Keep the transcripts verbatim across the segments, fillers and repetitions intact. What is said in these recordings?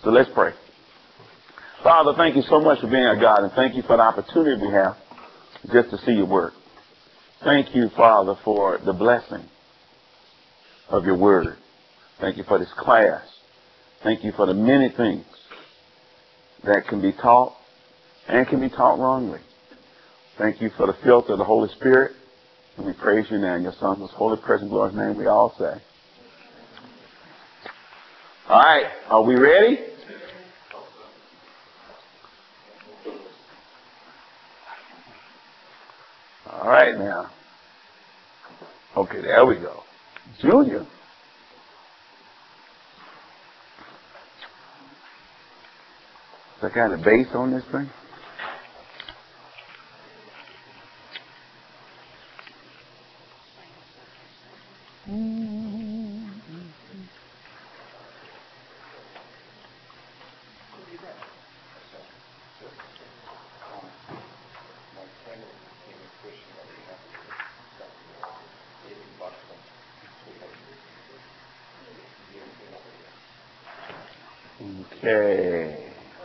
So let's pray. Father, thank you so much for being our God, and thank you for the opportunity we have just to see your word. Thank you, Father, for the blessing of your word. Thank you for this class. Thank you for the many things that can be taught and can be taught wrongly. Thank you for the filter of the Holy Spirit. And we praise you now in your Son's most holy, present, glorious name, we all say. All right, are we ready? All right now. Okay, there we go. Junior. Is that kind of bass on this thing? Okay.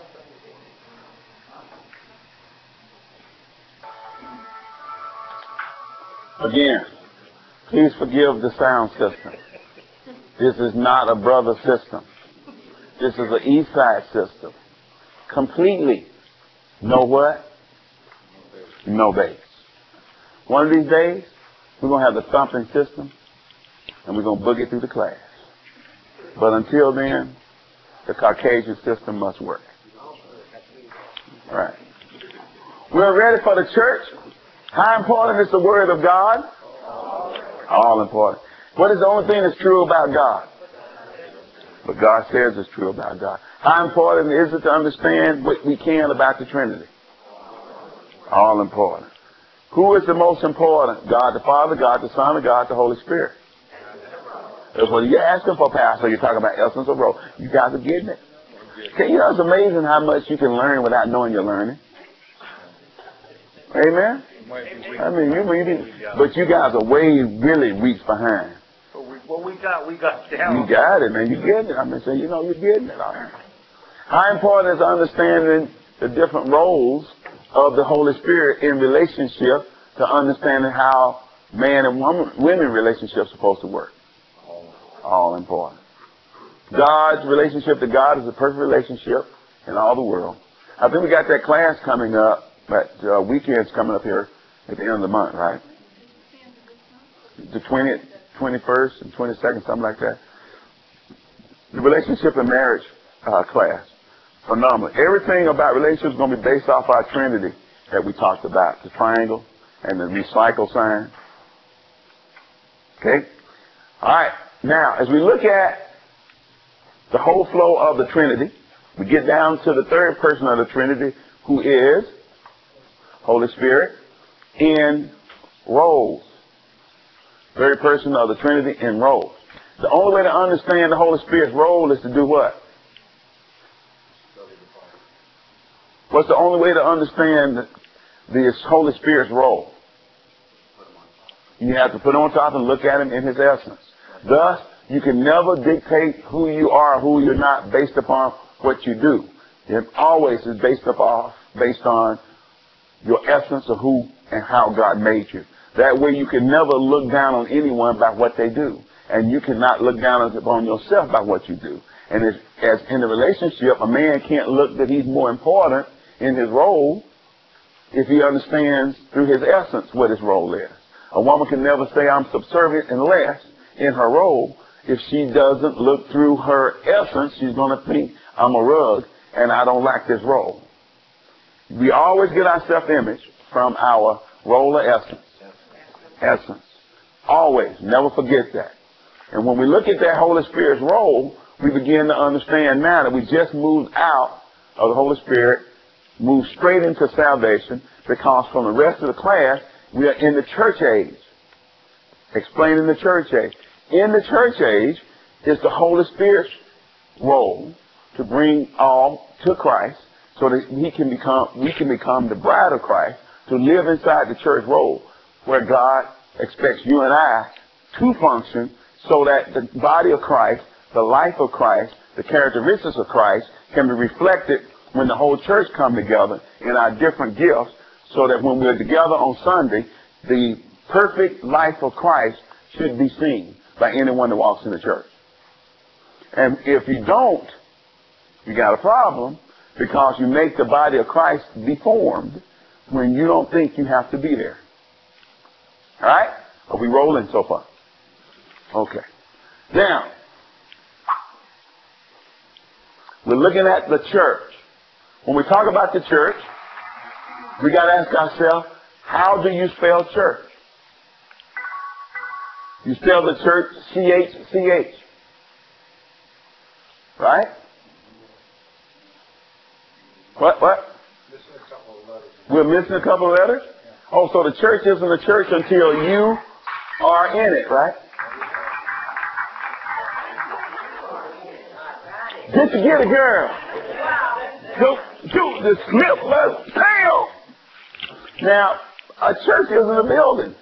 Again, please forgive the sound system. This is not a brother system. This is an east side system. Completely. No what? No bass. One of these days, we're going to have the thumping system, and we're going to boogie through the class. But until then, the Caucasian system must work. All right. We're ready for the church. How important is the Word of God? All important. What is the only thing that's true about God? What God says is true about God. How important is it to understand what we can about the Trinity? All important. Who is the most important? God the Father, God the Son, or God the Holy Spirit? That's what you're asking for, Pastor. You're talking about essence of role. You guys are getting it. Okay, you know, it's amazing how much you can learn without knowing you're learning. Amen? I mean, you reading, but you guys are way, really weeks behind. Well, we got, we got down. You got it, man. You getting it. I mean, so you know you're getting it. All right. How important is understanding the different roles of the Holy Spirit in relationship to understanding how man and woman, women relationships are supposed to work? All important. God's relationship to God is a perfect relationship in all the world. I think we got that class coming up, that uh, weekend's coming up here at the end of the month, right? The twentieth, twenty-first, and twenty-second, something like that. The relationship and marriage uh, class. Phenomenal. Everything about relationships is going to be based off our Trinity that we talked about. The triangle and the recycle sign. Okay? All right. Now, as we look at the whole flow of the Trinity, we get down to the third person of the Trinity, who is Holy Spirit in roles. Third person of the Trinity in roles. The only way to understand the Holy Spirit's role is to do what? What's the only way to understand the Holy Spirit's role? You have to put him on top and look at him in his essence. Thus, you can never dictate who you are or who you're not based upon what you do. It always is based upon, based on your essence of who and how God made you. That way you can never look down on anyone by what they do. And you cannot look down upon yourself by what you do. And as, as in a relationship, a man can't look that he's more important in his role if he understands through his essence what his role is. A woman can never say, I'm subservient unless in her role, if she doesn't look through her essence, she's going to think, I'm a rug and I don't like this role. We always get our self-image from our role of essence. Essence. Always. Never forget that. And when we look at that Holy Spirit's role, we begin to understand now that we just moved out of the Holy Spirit, moved straight into salvation, because from the rest of the class, we are in the church age. Explaining the church age. In the church age is the Holy Spirit's role to bring all to Christ so that he can become, we can become the bride of Christ, to live inside the church role where God expects you and I to function so that the body of Christ, the life of Christ, the characteristics of Christ can be reflected when the whole church come together in our different gifts, so that when we're together on Sunday, the perfect life of Christ should be seen by anyone that walks in the church. And if you don't, you got a problem, because you make the body of Christ deformed when you don't think you have to be there. All right? Are we rolling so far? Okay. Now, we're looking at the church. When we talk about the church, we got to ask ourselves, how do you spell church? You spell the church C H C H. Right? What? What? Missing a couple of letters. We're missing a couple of letters? Oh, so the church isn't a church until you are in it, right? Get to get a girl. Go, do the slip, let's fail. Now, a church isn't a building.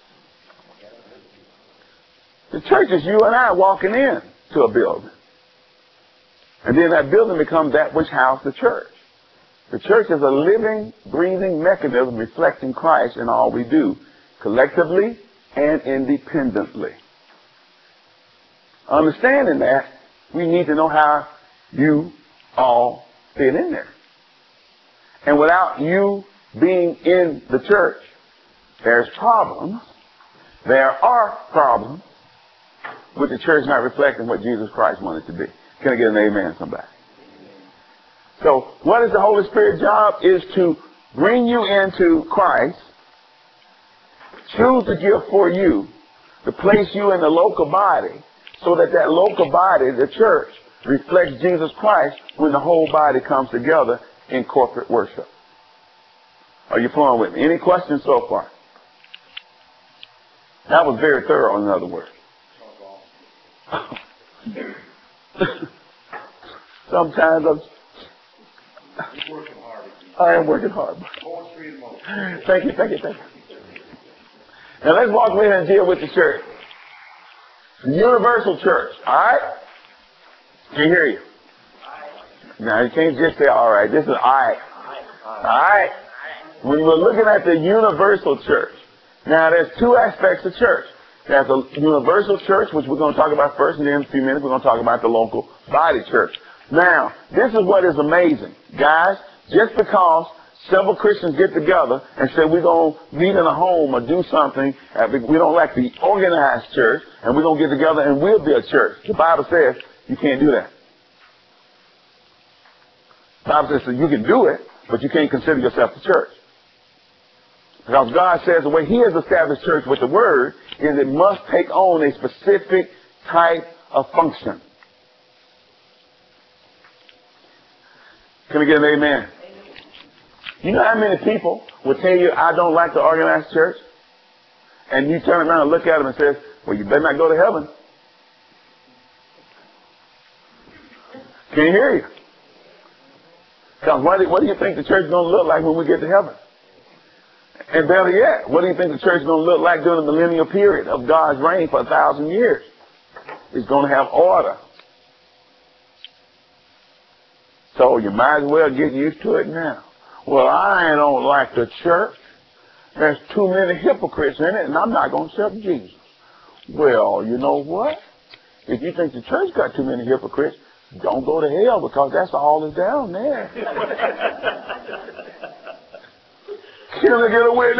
The church is you and I walking in to a building. And then that building becomes that which housed the church. The church is a living, breathing mechanism reflecting Christ in all we do, collectively and independently. Understanding that, we need to know how you all fit in there. And without you being in the church, there's problems. There are problems with the church not reflecting what Jesus Christ wanted to be. Can I get an amen, somebody? So, what is the Holy Spirit's job? Is to bring you into Christ, choose the gift for you, to place you in the local body, so that that local body, the church, reflects Jesus Christ when the whole body comes together in corporate worship. Are you flowing with me? Any questions so far? That was very thorough, in other words. Sometimes I'm... You're working hard. I am working hard. Poetry and motion. Thank you, thank you, thank you. Now let's walk in and deal with the church. The universal church, all right? Can you hear you? Now you can't just say, all right, this is all right. All right? When we're looking at the universal church, now there's two aspects of church. There's a universal church, which we're going to talk about first, and then in a few minutes we're going to talk about the local body church. Now, this is what is amazing. Guys, just because several Christians get together and say we're going to meet in a home or do something, we don't like the organized church, and we're going to get together and we'll be a church. The Bible says you can't do that. The Bible says you can do it, but you can't consider yourself the church. Because God says the way He has established church with the Word is it must take on a specific type of function. Can we get an amen? You know how many people will tell you, I don't like the organized church? And you turn around and look at them and say, well, you better not go to heaven. Can you hear you? Because what do, what do you think the church is going to look like when we get to heaven? And better yet, what do you think the church is going to look like during the millennial period of God's reign for a thousand years? It's going to have order. So you might as well get used to it now. Well, I don't like the church. There's too many hypocrites in it, and I'm not going to accept Jesus. Well, you know what? If you think the church got too many hypocrites, don't go to hell, because that's all that's down there. Can I get away?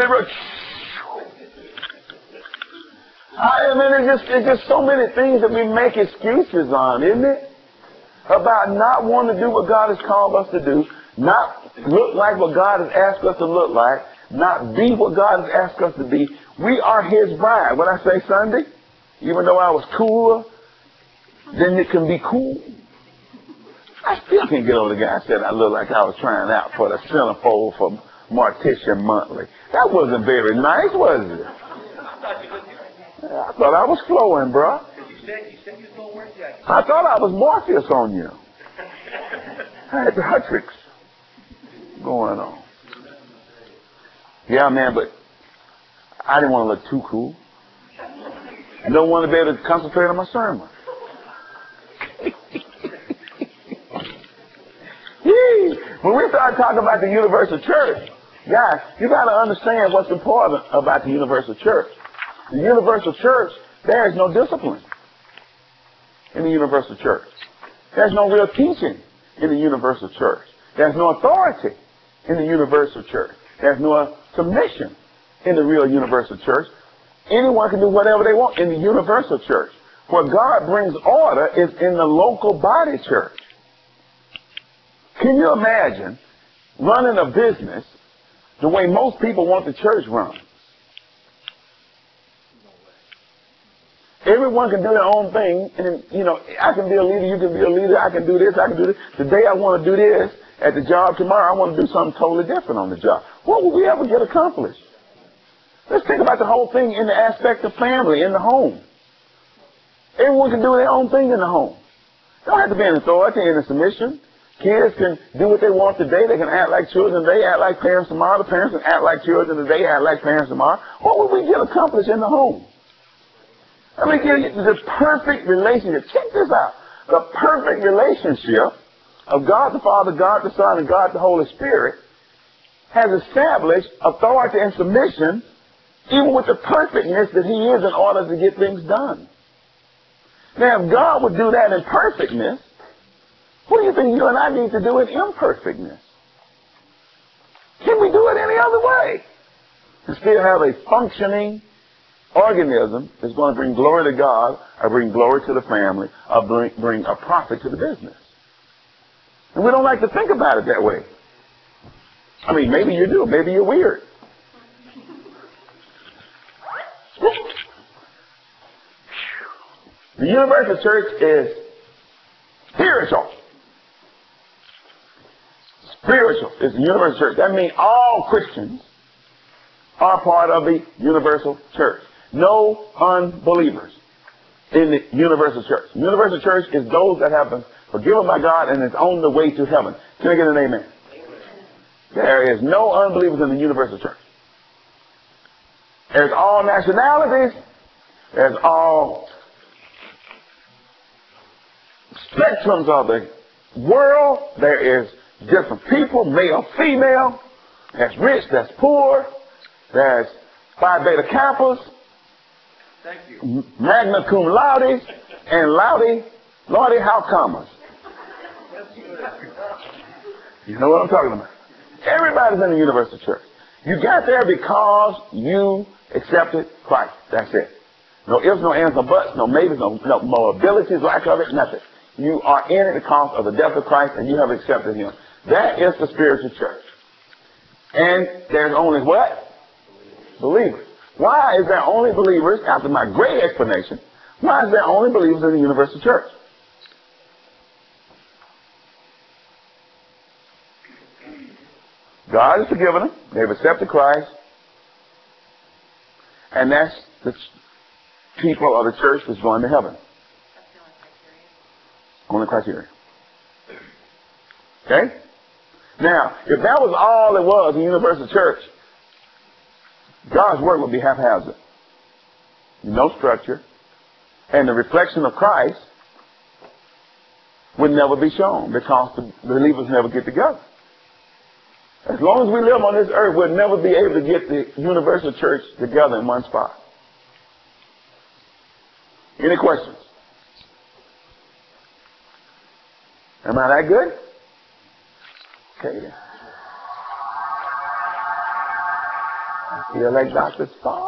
I mean, it's just, it's just so many things that we make excuses on, isn't it? About not wanting to do what God has called us to do, not look like what God has asked us to look like, not be what God has asked us to be. We are His bride. When I say Sunday, even though I was cooler, then it can be cool. I still can't get over the guy said I look like I was trying out for the centerfold for Mortician Monthly. That wasn't very nice, was it? I thought I was flowing, bro. You said, you said you was going to work that. I thought I was Morpheus on you. I had the Hutrix going on. Yeah, man, but I didn't want to look too cool. I don't want to be able to concentrate on my sermon. When we start talking about the universal church, guys, you got to understand what's important about the universal church. The universal church, there is no discipline in the universal church. There's no real teaching in the universal church. There's no authority in the universal church. There's no submission in the real universal church. Anyone can do whatever they want in the universal church. Where God brings order is in the local body church. Can you imagine running a business the way most people want the church run? Everyone can do their own thing, and you know, I can be a leader, you can be a leader, I can do this, I can do this. Today I want to do this at the job, tomorrow I want to do something totally different on the job. What will we ever get accomplished? Let's think about the whole thing in the aspect of family, in the home. Everyone can do their own thing in the home. Don't have to be an authority and a submission. Kids can do what they want today. They can act like children today, act like parents tomorrow. The parents can act like children today, act like parents tomorrow. What will we get accomplished in the home? Let me give you the perfect relationship. Check this out. The perfect relationship of God the Father, God the Son, and God the Holy Spirit has established authority and submission even with the perfectness that He is in order to get things done. Now, if God would do that in perfectness, what do you think you and I need to do in imperfectness? Can we do it any other way? To still have a functioning organism that's going to bring glory to God, or bring glory to the family, or bring, bring a profit to the business. And we don't like to think about it that way. I mean, maybe you do. Maybe you're weird. The universal church is spiritual. Spiritual is the universal church. That means all Christians are part of the universal church. No unbelievers in the universal church. The universal church is those that have been forgiven by God and is on the way to heaven. Can I get an amen? There is no unbelievers in the universal church. There's all nationalities. There's all spectrums of the world. There is different people, male, female. There's rich, there's poor. There's Phi Beta Kappas. Thank you. Magna cum laude, and laude, laude how commas. You know what I'm talking about. Everybody's in the universal church. You got there because you accepted Christ. That's it. No ifs, no ands, no buts, no maybes, no, no, no abilities, lack of it, nothing. You are in it because of the death of Christ, and you have accepted Him. That is the spiritual church. And there's only what? Believers. Why is there only believers, after my great explanation, why is there only believers in the universal church? God has forgiven them. They've accepted Christ. And that's the people of the church that's going to heaven. Only criteria. Okay? Now, if that was all it was, the universal church, God's work would be haphazard. No structure. And the reflection of Christ would never be shown because the believers never get together. As long as we live on this earth, we'll never be able to get the universal church together in one spot. Any questions? Am I that good? Okay then. I feel like Doctor Spock.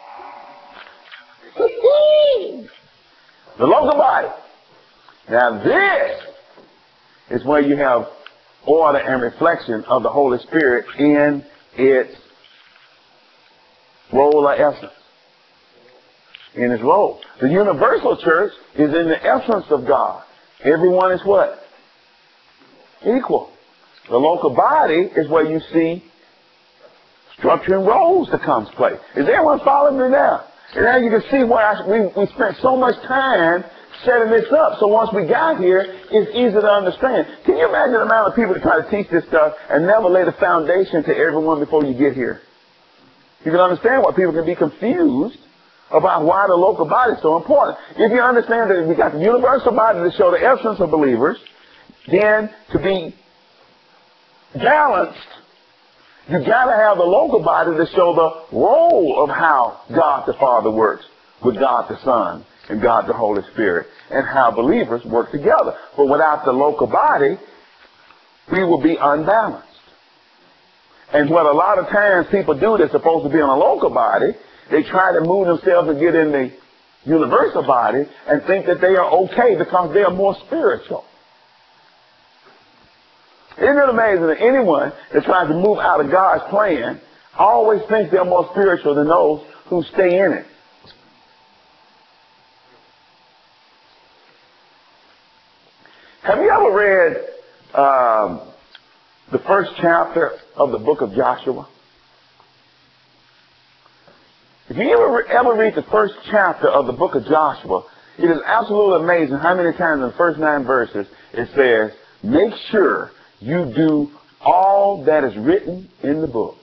The local body. Now this is where you have order and reflection of the Holy Spirit in its role or essence. In its role. The universal church is in the essence of God. Everyone is what? Equal. The local body is where you see structure and roles that comes play. Is everyone following me now? And now you can see why I, we, we spent so much time setting this up. So once we got here, it's easy to understand. Can you imagine the amount of people that try to teach this stuff and never lay the foundation to everyone before you get here? You can understand why people can be confused about why the local body is so important. If you understand that we got the universal body to show the essence of believers, then to be balanced, you got to have the local body to show the role of how God the Father works with God the Son and God the Holy Spirit, and how believers work together. But without the local body, we will be unbalanced. And what a lot of times people do that's supposed to be in a local body, they try to move themselves and get in the universal body and think that they are okay because they are more spiritual. Isn't it amazing that anyone that tries to move out of God's plan always thinks they're more spiritual than those who stay in it? Have you ever read um, the first chapter of the book of Joshua? If you ever, ever read the first chapter of the book of Joshua, it is absolutely amazing how many times in the first nine verses it says, make sure you do all that is written in the book.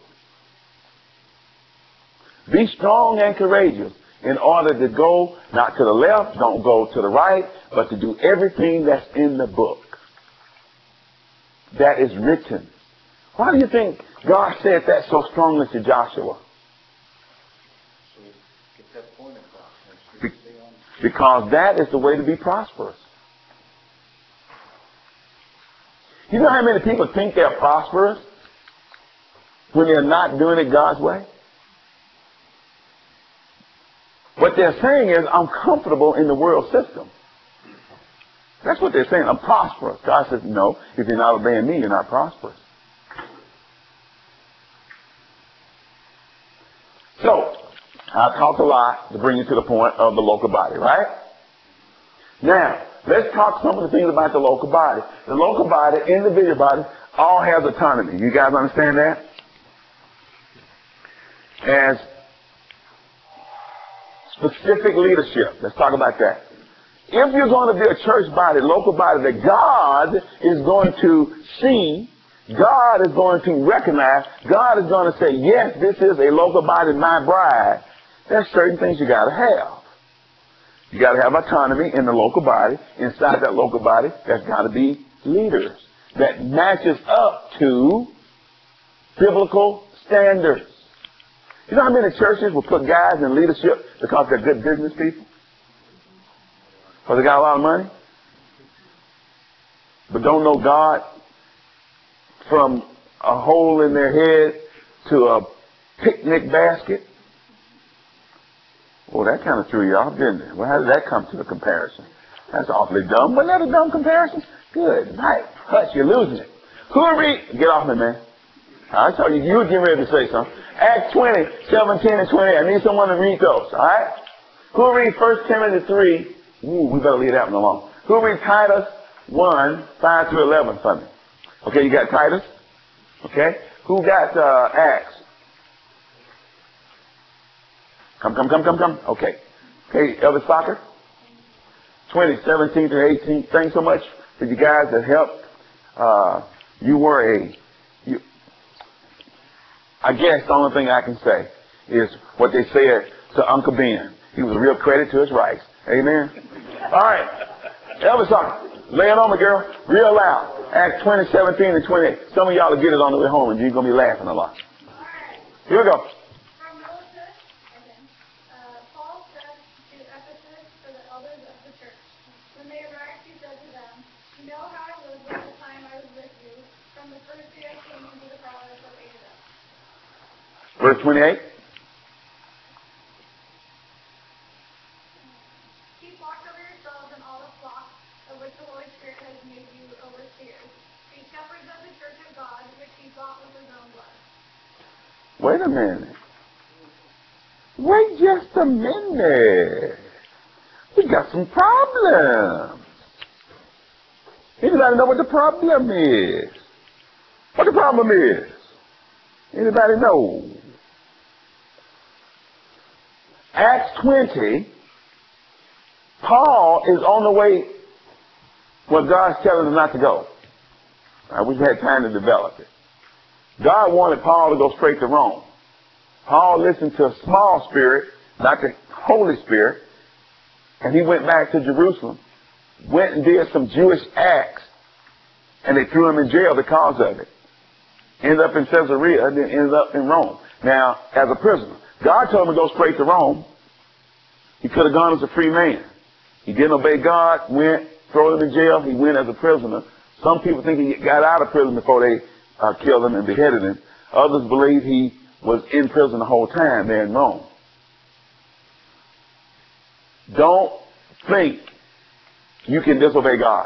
Be strong and courageous in order to go not to the left, don't go to the right, but to do everything that's in the book that is written. Why do you think God said that so strongly to Joshua? Be- because that is the way to be prosperous. You know how many people think they're prosperous when they're not doing it God's way? What they're saying is, I'm comfortable in the world system. That's what they're saying. I'm prosperous. God says, no, if you're not obeying me, you're not prosperous. So, I talked a lot to bring you to the point of the local body, right? Now, let's talk some of the things about the local body. The local body, individual body, all has autonomy. You guys understand that? As specific leadership. Let's talk about that. If you're going to be a church body, local body that God is going to see, God is going to recognize, God is going to say, yes, this is a local body, my bride. There's certain things you got to have. You got to have autonomy in the local body. Inside that local body, there's got to be leaders that matches up to biblical standards. You know how many churches will put guys in leadership because they're good business people? Because they got a lot of money? But don't know God from a hole in their head to a picnic basket? Well, that kind of threw you off, didn't it? Well, how did that come to the comparison? That's awfully dumb. Wasn't that a dumb comparison? Good night. Hush, you're losing it. Who will read? Get off me, man. I told you, you were getting ready to say something. Acts twenty, seventeen and twenty. I need someone to read those, all right? Who will read First Timothy three? Ooh, we better leave that one alone. Who will read Titus one, five through eleven for me? Okay, you got Titus? Okay. Who got uh, Acts? Come, come, come, come, come. Okay. Okay, Elvis Soccer? twenty, seventeen through eighteen. Thanks so much for you guys that helped. Uh, you were a... You, I guess the only thing I can say is what they said to Uncle Ben. He was a real credit to his rights. Amen? All right. Elvis Soccer, lay it on me, girl. Real loud. Acts twenty, seventeen, and twenty-eight. Some of y'all will get it on the way home, and you're going to be laughing a lot. Here we go. Verse twenty-eight. Keep watch over yourselves and all the flock of which the Holy Spirit has made you overseers. Be shepherds of the church of God, which he bought with his own blood. Wait a minute. Wait just a minute. We got some problems. Anybody know what the problem is? What the problem is? Anybody know? Acts twenty, Paul is on the way where God's telling him not to go. I wish we had time to develop it. God wanted Paul to go straight to Rome. Paul listened to a small spirit, not the Holy Spirit, and he went back to Jerusalem, went and did some Jewish acts, and they threw him in jail because of it. ended up in Caesarea, and then ended up in Rome. Now, as a prisoner. God told him to go straight to Rome. He could have gone as a free man. He didn't obey God, went, throw him in jail. He went as a prisoner. Some people think he got out of prison before they uh, killed him and beheaded him. Others believe he was in prison the whole time there in Rome. Don't think you can disobey God.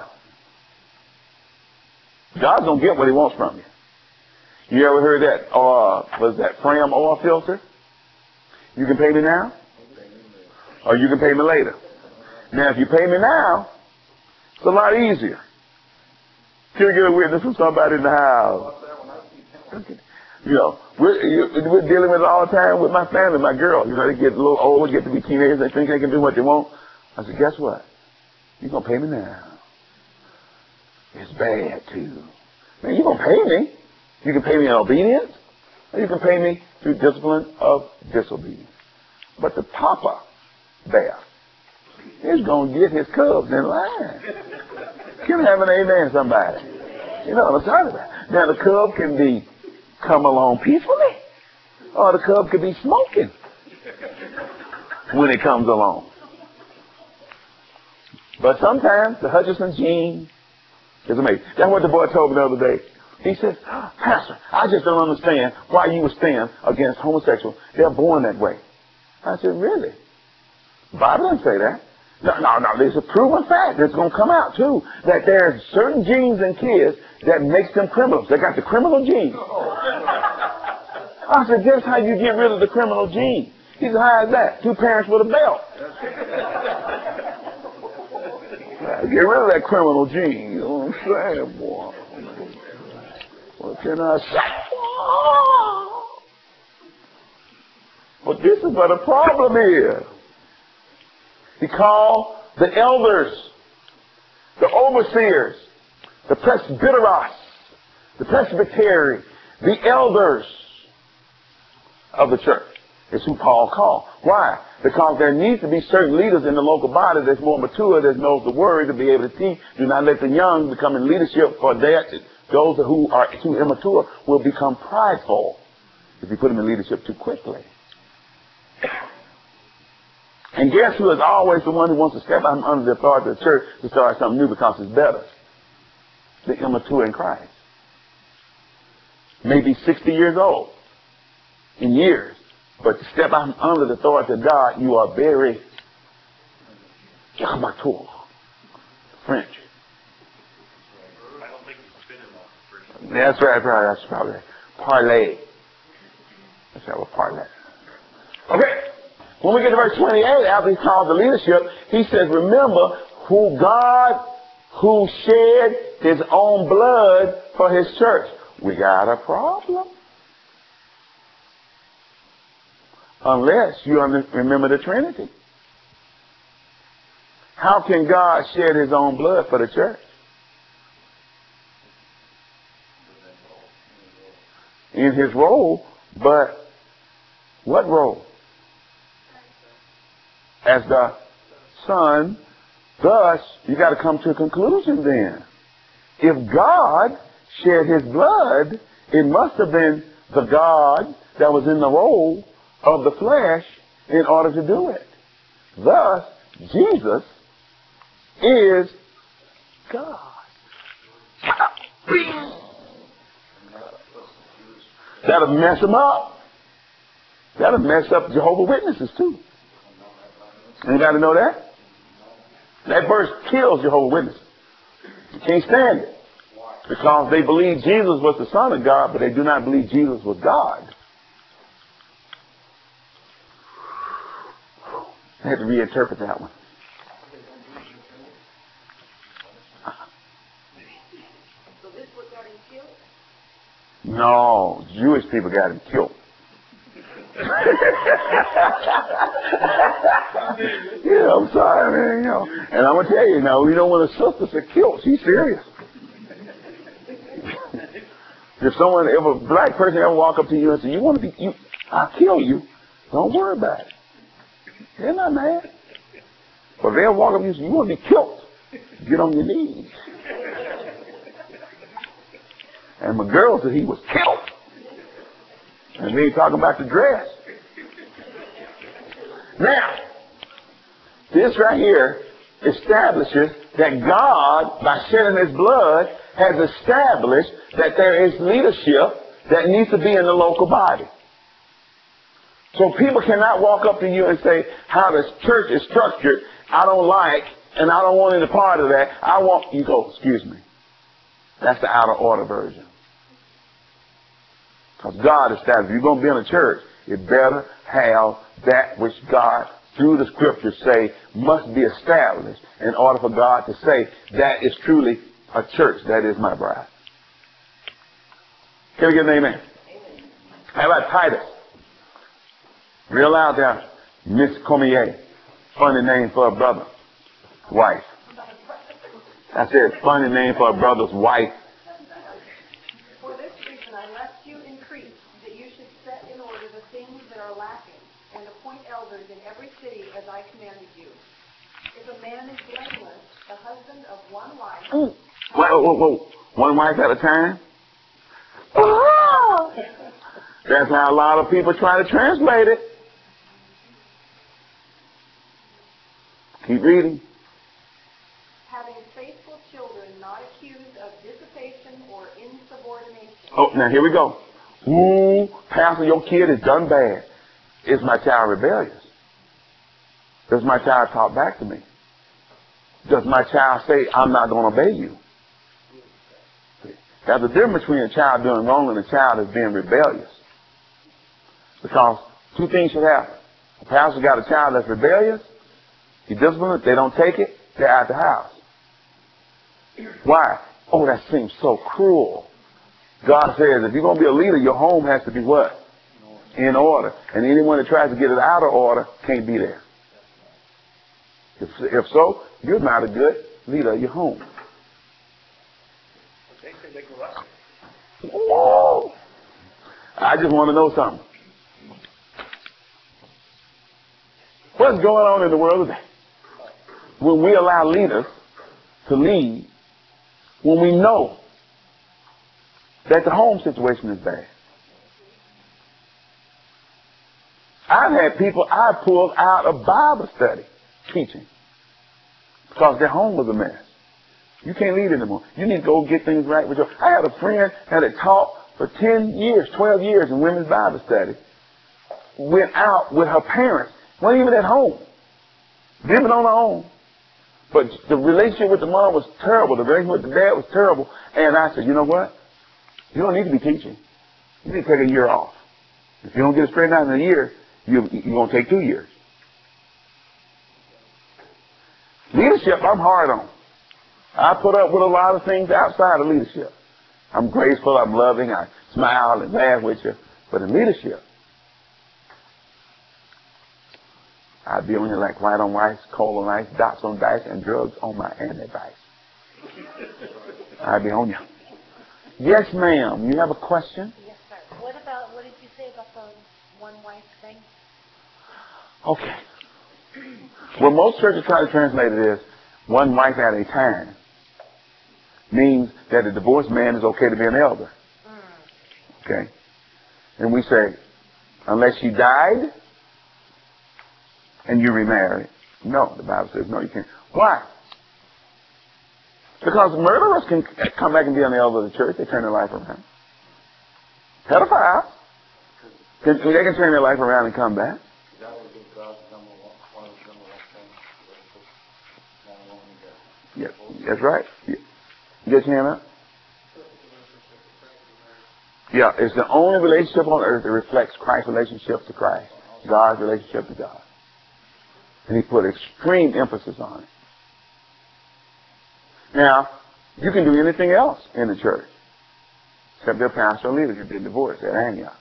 God's going to get what he wants from you. You ever heard that, uh, was that Fram oil filter? You can pay me now, or you can pay me later. Now, if you pay me now, it's a lot easier. Can we get a witness from somebody in the house? You know, we're, we're dealing with it all the time with my family, my girl. You know, they get a little older, get to be teenagers, they think they can do what they want. I said, guess what? You're going to pay me now. It's bad, too. Man, you're going to pay me. You can pay me in obedience, or you can pay me through discipline of disobedience. But the papa bear is going to get his cubs in line. Can I have an amen, somebody? You know what I'm talking about. Now, the cub can be come along peacefully, or the cub could be smoking when it comes along. But sometimes the Hutchinson gene is amazing. That's what the boy told me the other day. He says, Pastor, I just don't understand why you would stand against homosexuals. They're born that way. I said, really? The Bible doesn't say that. No, no, no. There's a proven fact that's going to come out, too, that there's certain genes in kids that makes them criminals. They got the criminal gene. I said, guess how you get rid of the criminal gene? He said, how is that? Two parents with a belt. Get rid of that criminal gene. You know what I'm saying, boy? What can I say? But this is what the problem is. He called the elders, the overseers, the presbyteros, the presbytery, the elders of the church. Is who Paul called. Why? Because there needs to be certain leaders in the local body that's more mature, that knows the word to be able to teach. Do not let the young become in leadership, for that those who are too immature will become prideful if you put them in leadership too quickly. And guess who is always the one who wants to step out under the authority of the church to start something new because it's better? The immature in Christ. Maybe sixty years old in years. But to step out under the authority of God, you are very immature. French. I don't think he's been enough for sure. That's right, right. That's probably right. Parlay. Let's have a parlay. Okay. When we get to verse twenty-eight, after he calls the leadership, he says, remember who God, who shed his own blood for his church. We got a problem. Unless you remember the Trinity. How can God shed his own blood for the church? In his role, but what role? As the Son. Thus, you got to come to a conclusion then. If God shed his blood, it must have been the God that was in the role of the flesh in order to do it. Thus, Jesus is God. That'll mess them up. That'll mess up Jehovah's Witnesses too. Anybody know that? That verse kills Jehovah's Witnesses. You can't stand it. Because they believe Jesus was the Son of God, but they do not believe Jesus was God. I had to reinterpret that one. So this what got him killed? No, Jewish people got him killed. Yeah, I'm sorry, man. You know, and I'm gonna tell you now, you know, when a sister said killed, she's serious. If someone, if a black person ever walk up to you and say, "You want to be, you, I'll kill you," don't worry about it. They're not mad. But they'll walk up to you and say, "You want to be killed?" Get on your knees. And my girl said he was killed. And we ain't talking about the dress. Now, this right here establishes that God, by shedding His blood, has established that there is leadership that needs to be in the local body. So people cannot walk up to you and say, how the church is structured, I don't like, and I don't want any part of that. I want, you go, excuse me. That's the out of order version. Because God established, if you're going to be in a church, you better have that which God, through the scriptures, say must be established in order for God to say that is truly a church. That is my bride. Can we get an amen? Amen. How about Titus? Real loud down. Miss Cormier. Funny name for a brother. Wife. I said funny name for a brother's wife. For this reason I left you in Crete, that you should set in order the things that are lacking, and appoint elders in every city as I commanded you. If a man is blameless, the husband of one wife... Whoa, whoa, whoa. One wife at a time? Oh. That's how a lot of people try to translate it. Keep reading. Having faithful children, not accused of dissipation or insubordination. Oh, now here we go. Ooh, Pastor, your kid has done bad. Is my child rebellious? Does my child talk back to me? Does my child say, I'm not going to obey you? There's a difference between a child doing wrong and a child that's being rebellious. Because two things should happen. A pastor got a child that's rebellious, he disciplines it, they don't take it, they're out the house. Why? Oh, that seems so cruel. God says if you're going to be a leader, your home has to be what? In order. And anyone that tries to get it out of order can't be there. If, if so, you're not a good leader of your home. Whoa. I just want to know something. What's going on in the world today? When we allow leaders to lead, when we know that the home situation is bad. I've had people I pulled out of Bible study teaching because their home was a mess. You can't lead anymore. You need to go get things right with your... I had a friend that had taught for ten years, twelve years in women's Bible study. Went out with her parents. Wasn't even at home. Living on her own. But the relationship with the mom was terrible. The relationship with the dad was terrible. And I said, you know what? You don't need to be teaching. You need to take a year off. If you don't get it straightened out in a year, you, you're going to take two years. Leadership, I'm hard on. I put up with a lot of things outside of leadership. I'm graceful, I'm loving, I smile and laugh with you. But in leadership, I'd be on you like white on rice, coal on ice, dots on dice, and drugs on my anti-vice. I'd be on you. Yes, ma'am. You have a question? Yes, sir. What about, what did you say about the one wife thing? Okay. Well, most churches try to translate it as one wife at a time. Means that the divorced man is okay to be an elder. Mm. Okay? And we say, unless she died and you remarry. No, the Bible says no, you can't. Why? Because murderers can come back and be an elder of the church. They turn their life around. Pedophiles, can, they can turn their life around and come back. Yeah, that's right. Yeah. You get your hand up? Yeah, it's the only relationship on earth that reflects Christ's relationship to Christ. God's relationship to God. And he put extreme emphasis on it. Now, you can do anything else in the church. Except their pastor or leaders have been divorced at Antioch.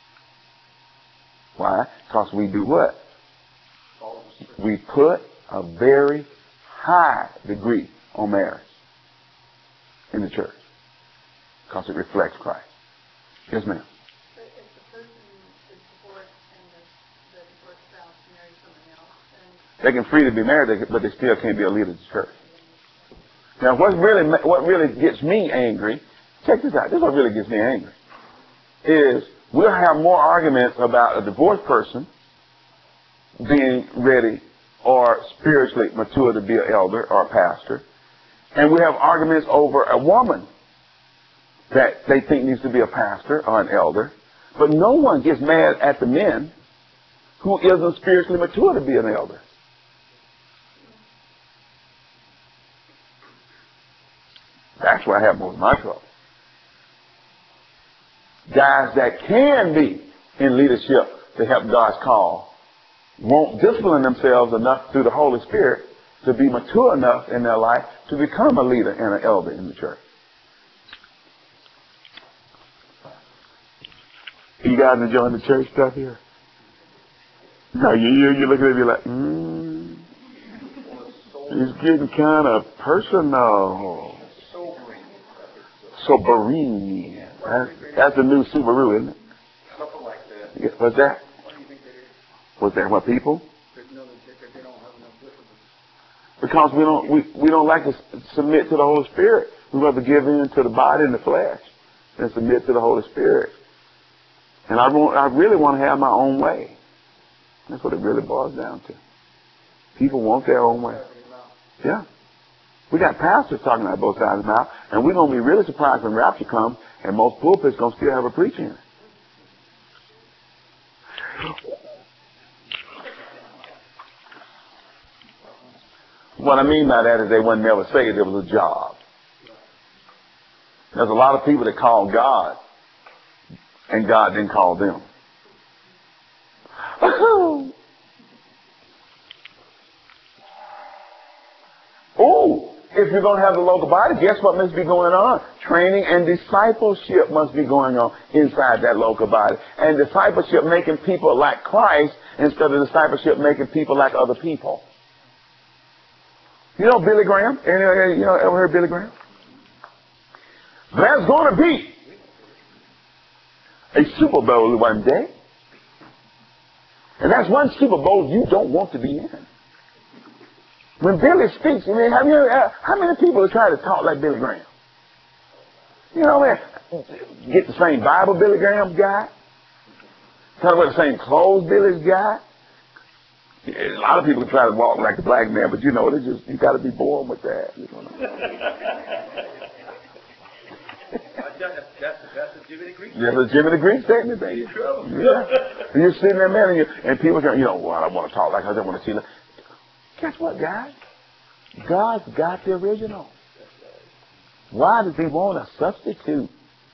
Why? Because we do what? We put a very high degree on marriage in the church. Because it reflects Christ. Yes, ma'am. But if the person is divorced and the, the divorced spouse marries someone else, then... They can freely be married, but they still can't be a leader of the church. Now, what really, what really gets me angry, check this out, this is what really gets me angry, is We'll have more arguments about a divorced person being ready or spiritually mature to be an elder or a pastor. And we have arguments over a woman that they think needs to be a pastor or an elder. But no one gets mad at the men who isn't spiritually mature to be an elder. That's where I have most of my trouble. Guys that can be in leadership to help God's call won't discipline themselves enough through the Holy Spirit to be mature enough in their life to become a leader and an elder in the church. You guys enjoying the church stuff here? No, you, you, you look at it, you're like, hmm, it's getting kind of personal. Sobering. That's, that's the new Subaru, isn't it? Something like that. What's that? What do you think that is? What's that? What, people? There's no, they don't have enough discipline. Because we don't we, we don't like to s- submit to the Holy Spirit. We rather give in to the body and the flesh than submit to the Holy Spirit. And I want, I really want to have my own way. That's what it really boils down to. People want their own way. Yeah. We got pastors talking out both sides of the mouth, and we're going to be really surprised when rapture comes, and most pulpits going to still have a preacher in it. What I mean by that is they wouldn't never say it, it was a job. There's a lot of people that call God, and God didn't call them. Oh, if you're going to have the local body, guess what must be going on? Training and discipleship must be going on inside that local body. And discipleship making people like Christ instead of discipleship making people like other people. You know Billy Graham? Anybody, you know, ever heard Billy Graham? There's going to be a Super Bowl one day. And that's one Super Bowl you don't want to be in. When Billy speaks, I mean, have you, uh, how many people are trying to talk like Billy Graham? You know, man, get the same Bible Billy Graham's got. Kind of wear the same clothes Billy's got. A lot of people try to walk like the black man, but you know, it's just, you got to be born with that. You know? That's, that's, that's a Jimmy the Greek. That's a Jimmy the Greek statement, baby. Yeah. And you're sitting there, man, and, you, and people are, you know, well, I want to talk like I don't want to see. Like, guess what, guys? God's got the original. Why does he want a substitute?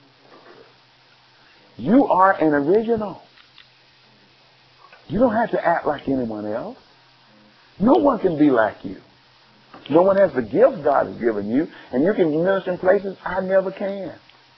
You are an original. You don't have to act like anyone else. No one can be like you. No one has the gifts God has given you, and you can minister in places I never can.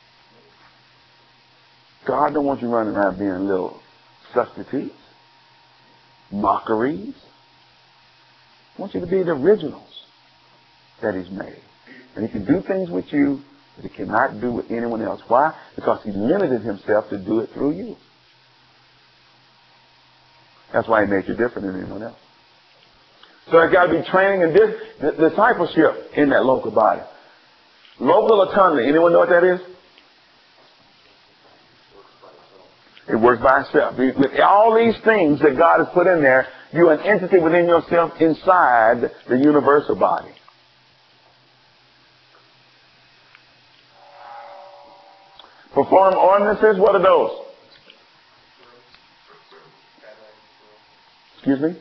God don't want you running around being little substitutes, mockeries. He wants you to be the originals that he's made. And he can do things with you that he cannot do with anyone else. Why? Because he limited himself to do it through you. That's why he made you different than anyone else. So there's got to be training and dis- discipleship in that local body. Local autonomy. Anyone know what that is? It works by itself. With all these things that God has put in there, you're an entity within yourself inside the universal body. Perform ordinances. What are those? Excuse me?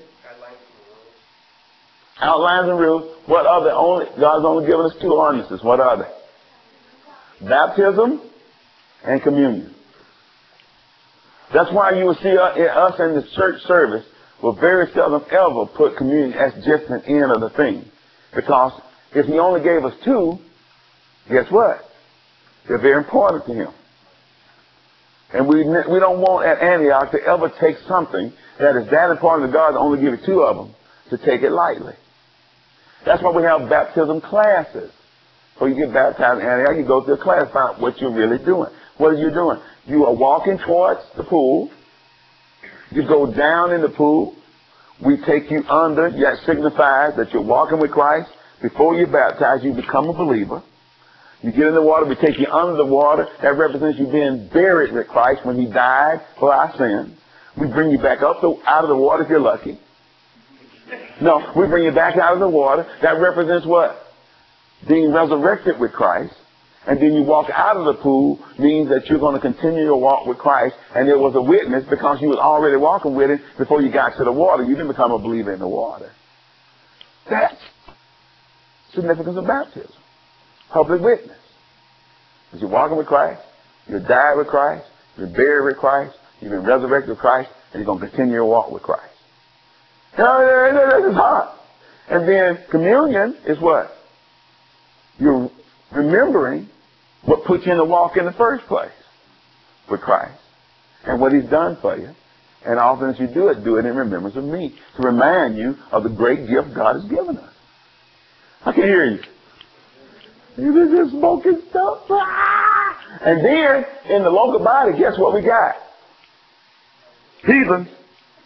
Outlines and rules. What are they? Only God's only given us two ordinances. What are they? Baptism and communion. That's why you will see us in the church service will very seldom ever put communion as just an end of the thing. Because if he only gave us two, guess what? They're very important to him. And we we don't want at Antioch to ever take something that is that important to God to only give you two of them, to take it lightly. That's why we have baptism classes. Before you get baptized in Antioch, you go through a class, find out what you're really doing. What are you doing? You are walking towards the pool. You go down in the pool. We take you under. That signifies that you're walking with Christ. Before you're baptized, you become a believer. You get in the water, we take you under the water. That represents you being buried with Christ when he died for our sins. We bring you back up the, out of the water if you're lucky. No, we bring you back out of the water. That represents what? Being resurrected with Christ. And then you walk out of the pool means that you're going to continue your walk with Christ. And it was a witness because you was already walking with him before you got to the water. You didn't become a believer in the water. That's significance of baptism. Public witness. Because you're walking with Christ, you died with Christ, you're buried with Christ, you've been resurrected with Christ, and you're going to continue your walk with Christ. This is hard. And then communion is what? You're remembering what put you in the walk in the first place with Christ and what he's done for you. And often as you do it, do it in remembrance of me, to remind you of the great gift God has given us. I can hear you. You're just smoking stuff. Ah! And then, in the local body, guess what we got? Heathens.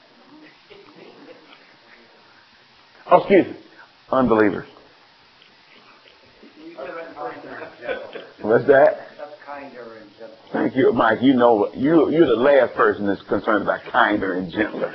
Oh, excuse me. Unbelievers. What's that? That's kinder and gentler. Thank you, Mike. You know, you, you're the last person that's concerned about kinder and gentler.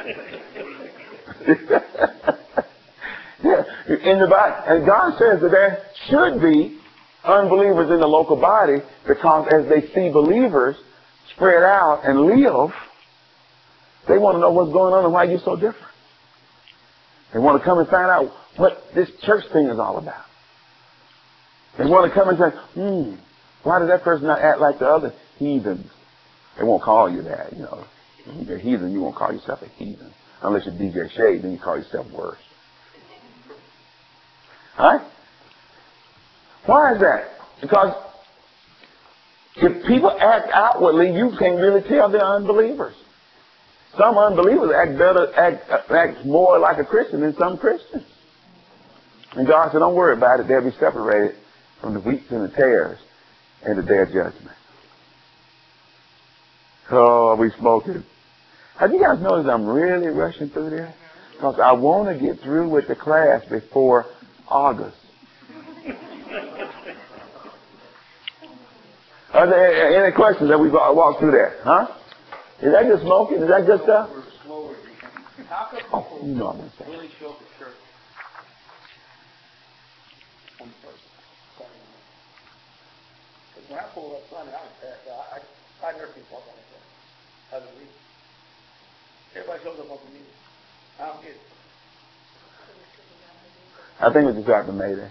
Yeah, in the body. And God says that there should be unbelievers in the local body because as they see believers spread out and live, they want to know what's going on and why you're so different. They want to come and find out what this church thing is all about. They want to come and say, hmm, why did that person not act like the other heathens? They won't call you that, you know. You're a heathen, you won't call yourself a heathen. Unless you're D J Shade, then you call yourself worse. All right? Why is that? Because if people act outwardly, you can't really tell they're unbelievers. Some unbelievers act better, act, act more like a Christian than some Christians. And God said, don't worry about it. They'll be separated from the wheats and the tares in the day of judgment. Oh, we smoking. Have you guys noticed I'm really rushing through this? Because I want to get through with the class before August. Are there any questions that we walk through there? Huh? Is that just smoking? Is that good stuff? We're slower. How come Oh, people you know I'm going to say. really show up at church? One person. Because when I pulled up Sunday, I was passed out. I, I never people up on the church. Other week. Everybody shows up on the meeting. I don't get it. I think we just got the Mayday.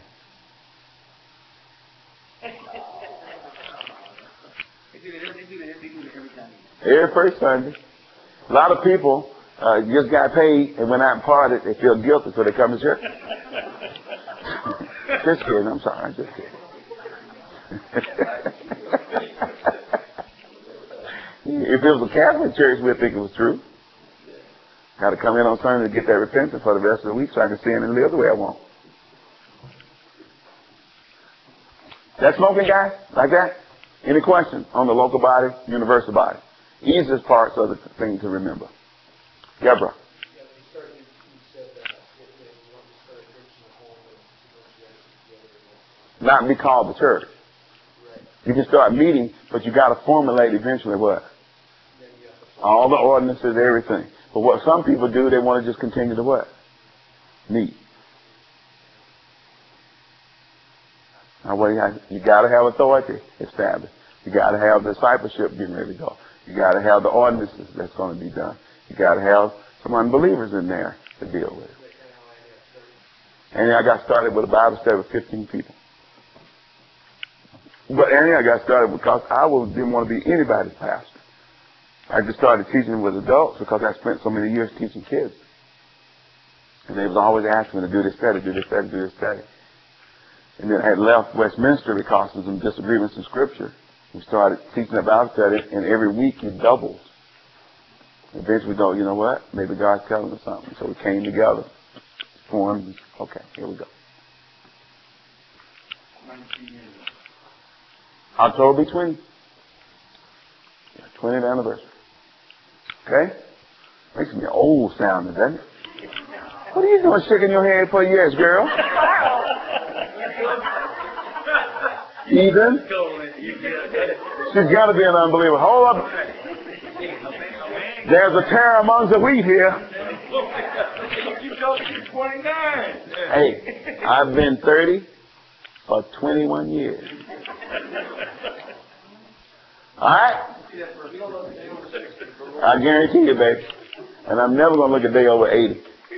They do it, they do it, they do it every time. Every first Sunday. A lot of people uh, just got paid and went out and partied. They feel guilty, so they come to church. Just kidding. I'm sorry. Just kidding. If it was a Catholic church, we'd think it was true. Got to come in on Sunday to get that repentance for the rest of the week so I can sin and live the way I want. That smoking guy? Like that? Any questions on the local body, universal body? Easiest parts of the thing to remember. Deborah. Not be called the church. You can start meeting, but you got to formulate eventually what? All the ordinances, everything. But what some people do, they want to just continue to what? Meet. Now, what you, have, you got to have authority established. You got to have discipleship getting ready to go. You got to have the ordinances that's going to be done. You got to have some unbelievers in there to deal with. And I got started with a Bible study with fifteen people. But and I got started because I was, didn't want to be anybody's pastor. I just started teaching with adults because I spent so many years teaching kids. And they was always asking me to do this study, do this study, do this study. And then I had left Westminster because of some disagreements in Scripture. We started teaching about study, and every week it doubles. Eventually we go, you know what? Maybe God's telling us something. So we came together, formed, okay, here we go. October twentieth. twentieth anniversary. Okay? Makes me old sounding, doesn't it? What are you doing shaking your head for years, girl? Heathen. She's got to be an unbeliever. Hold up. There's a tare amongst the wheat here. Hey, I've been thirty for twenty-one years. All right? I guarantee you, baby. And I'm never going to look a day over eighty.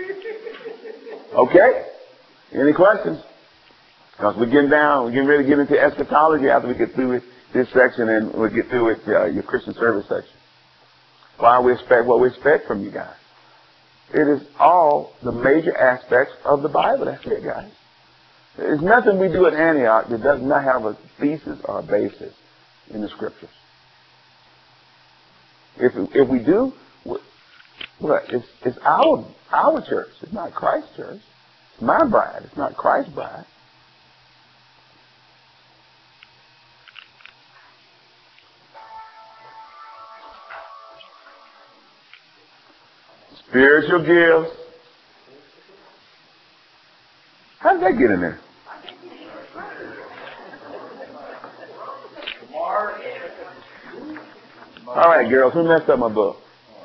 Okay? Any questions? Because we're getting down, we're getting ready to get into eschatology after we get through with this section, and we'll get through with uh, your Christian service section. Why we expect what we expect from you guys. It is all the major aspects of the Bible. That's it, guys. There's nothing we do at Antioch that does not have a thesis or a basis in the Scriptures. If if we do, what? It's it's our our church. It's not Christ's church. It's my bride. It's not Christ's bride. Spiritual gifts. How did that get in there? All right, girls, who messed up my book?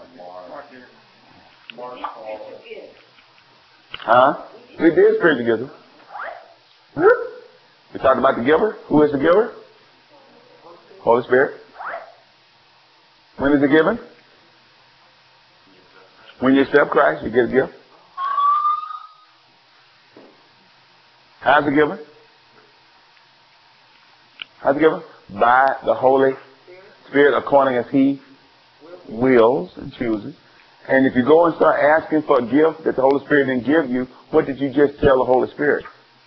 Huh? We did spiritual gifts. We talked about the giver. Who is the giver? Holy Spirit. When is it given? When you accept Christ, you get a gift. How's it given? How's it given? By the Holy Spirit, according as He wills and chooses. And if you go and start asking for a gift that the Holy Spirit didn't give you, what did you just tell the Holy Spirit?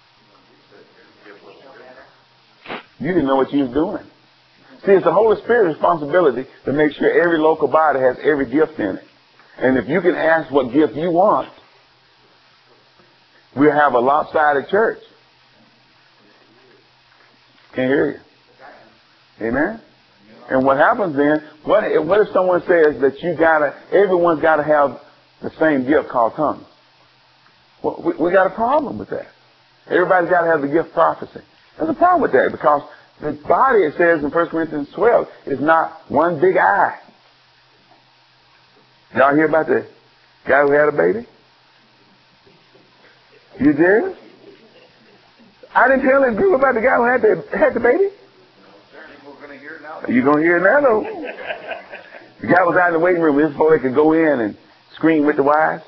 You didn't know what you was doing. See, it's the Holy Spirit's responsibility to make sure every local body has every gift in it. And if you can ask what gift you want, we'll have a lopsided church. Can't hear you. Amen? And what happens then, what if, what if someone says that you gotta, everyone's gotta have the same gift called tongues? Well, we, we got a problem with that. Everybody's gotta have the gift of prophecy. There's a problem with that because the body, it says in First Corinthians twelve, is not one big eye. Y'all hear about the guy who had a baby? You did? I didn't tell him group about the guy who had the, had the baby? You're going to hear it now, though. The guy was out in the waiting room before they could go in and scream with the wives.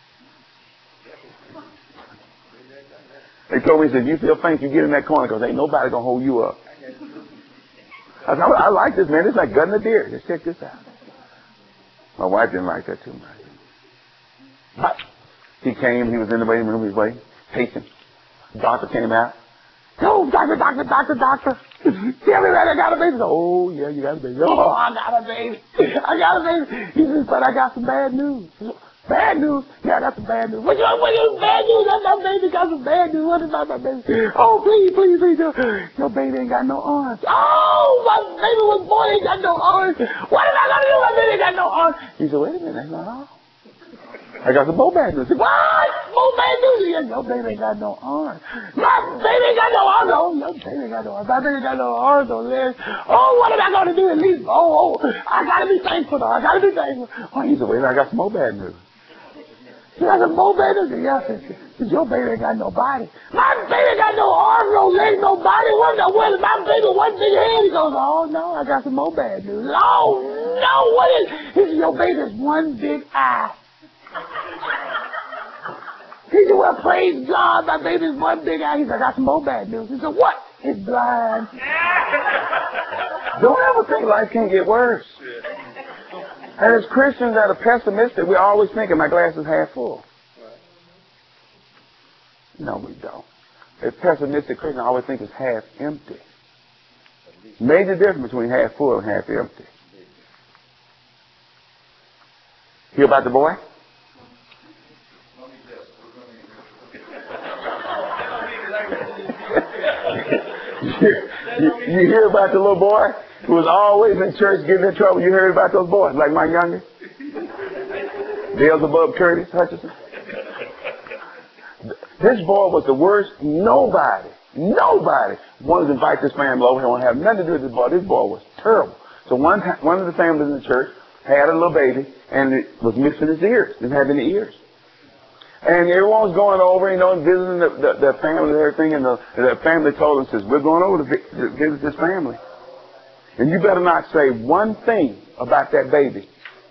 They told me, he said, you feel faint, you get in that corner because ain't nobody going to hold you up. I said, I like this, man. It's like gutting a deer. Just check this out. My wife didn't like that too much. But he came, he was in the waiting room, he was waiting, pacing. The doctor came out. Oh, doctor, doctor, doctor, doctor. Tell me that I got a baby. Said, oh, yeah, you got a baby. Oh, I got a baby. I got a baby. He said, but I got some bad news. Bad news? Yeah, I got some bad news. What you what you bad news? I got my baby got some bad news. What about my baby? Oh, please, please, please. Your baby ain't got no arms. Oh, my baby was born, ain't got no arms. What am I going to do? My baby ain't got no arms. He said, wait a minute, that's not all. I got some more bad news. He said, what? More bad news? He said, your baby ain't got no arms. My baby ain't got no arms. No, your baby ain't got no arms. My baby ain't got no arms, no legs. Oh, what am I going to do at least? Oh, oh, I got to be thankful, though. I got to be thankful. Oh, he said, wait, I got some more bad news. You got some more baby? Yes, said, your baby ain't got no body. My baby got no arms, no legs, no body. What the what is my baby one big head? He goes, oh no, I got some more bad news. Oh no, what is he said, your baby's one big eye. He said, well, praise God, my baby's one big eye. He said, I got some more bad news. He said, what? He's blind. Don't ever think life can't get worse. And as Christians that are pessimistic, we're always thinking my glass is half full. No, we don't. A pessimistic Christian always think it's half empty. Major difference between half full and half empty. Hear about the boy? you, you hear about the little boy who was always in church getting in trouble? You heard about those boys, like Mike Younger? Beelzebub Curtis Hutchinson? This boy was the worst nobody. Nobody wanted to invite this family over here. Want to have nothing to do with this boy. This boy was terrible. So one time, one of the families in the church had a little baby, and it was missing his ears. Didn't have any ears. And everyone was going over, you know, and visiting the, the, the family and everything. And the, the family told them, says, we're going over to, vi- to visit this family. And you better not say one thing about that baby.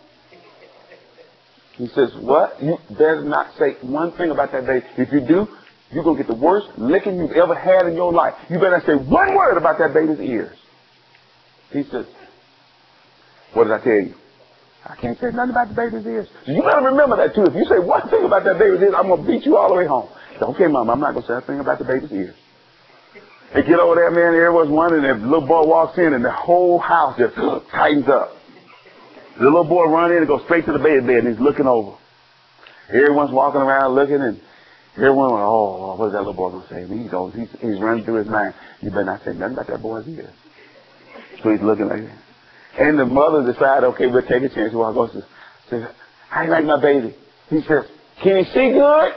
He says, what? You better not say one thing about that baby. If you do, you're going to get the worst licking you've ever had in your life. You better not say one word about that baby's ears. He says, what did I tell you? I can't say nothing about the baby's ears. So you better remember that too. If you say one thing about that baby's ears, I'm going to beat you all the way home. Say, okay, Mama, I'm not going to say a thing about the baby's ears. They get over there, man, everyone's wondering, and the little boy walks in and the whole house just tightens up. The little boy runs in and goes straight to the baby bed and he's looking over. Everyone's walking around looking, and everyone, oh, what is that little boy going to say? And he goes, he's, he's running through his mind. You better not say nothing about that boy's ears. So he's looking like that. And the mother decided, okay, we'll take a chance. Well, goes to says, how you like my baby? He says, can he see good?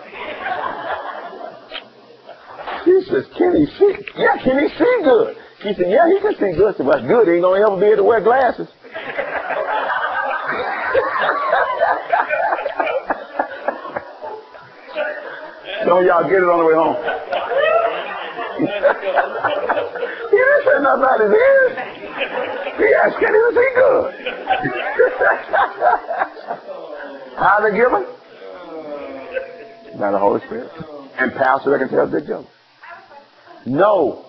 She says, can he see? Yeah, can he see good? She said, yeah, he can see good. I said, well, that's good. He ain't going to ever be able to wear glasses. Some of y'all get it on the way home. He didn't say nothing about his ears. He asked, can he see good? How they give him? By the Holy Spirit. And pastor that can tell a good joke. No.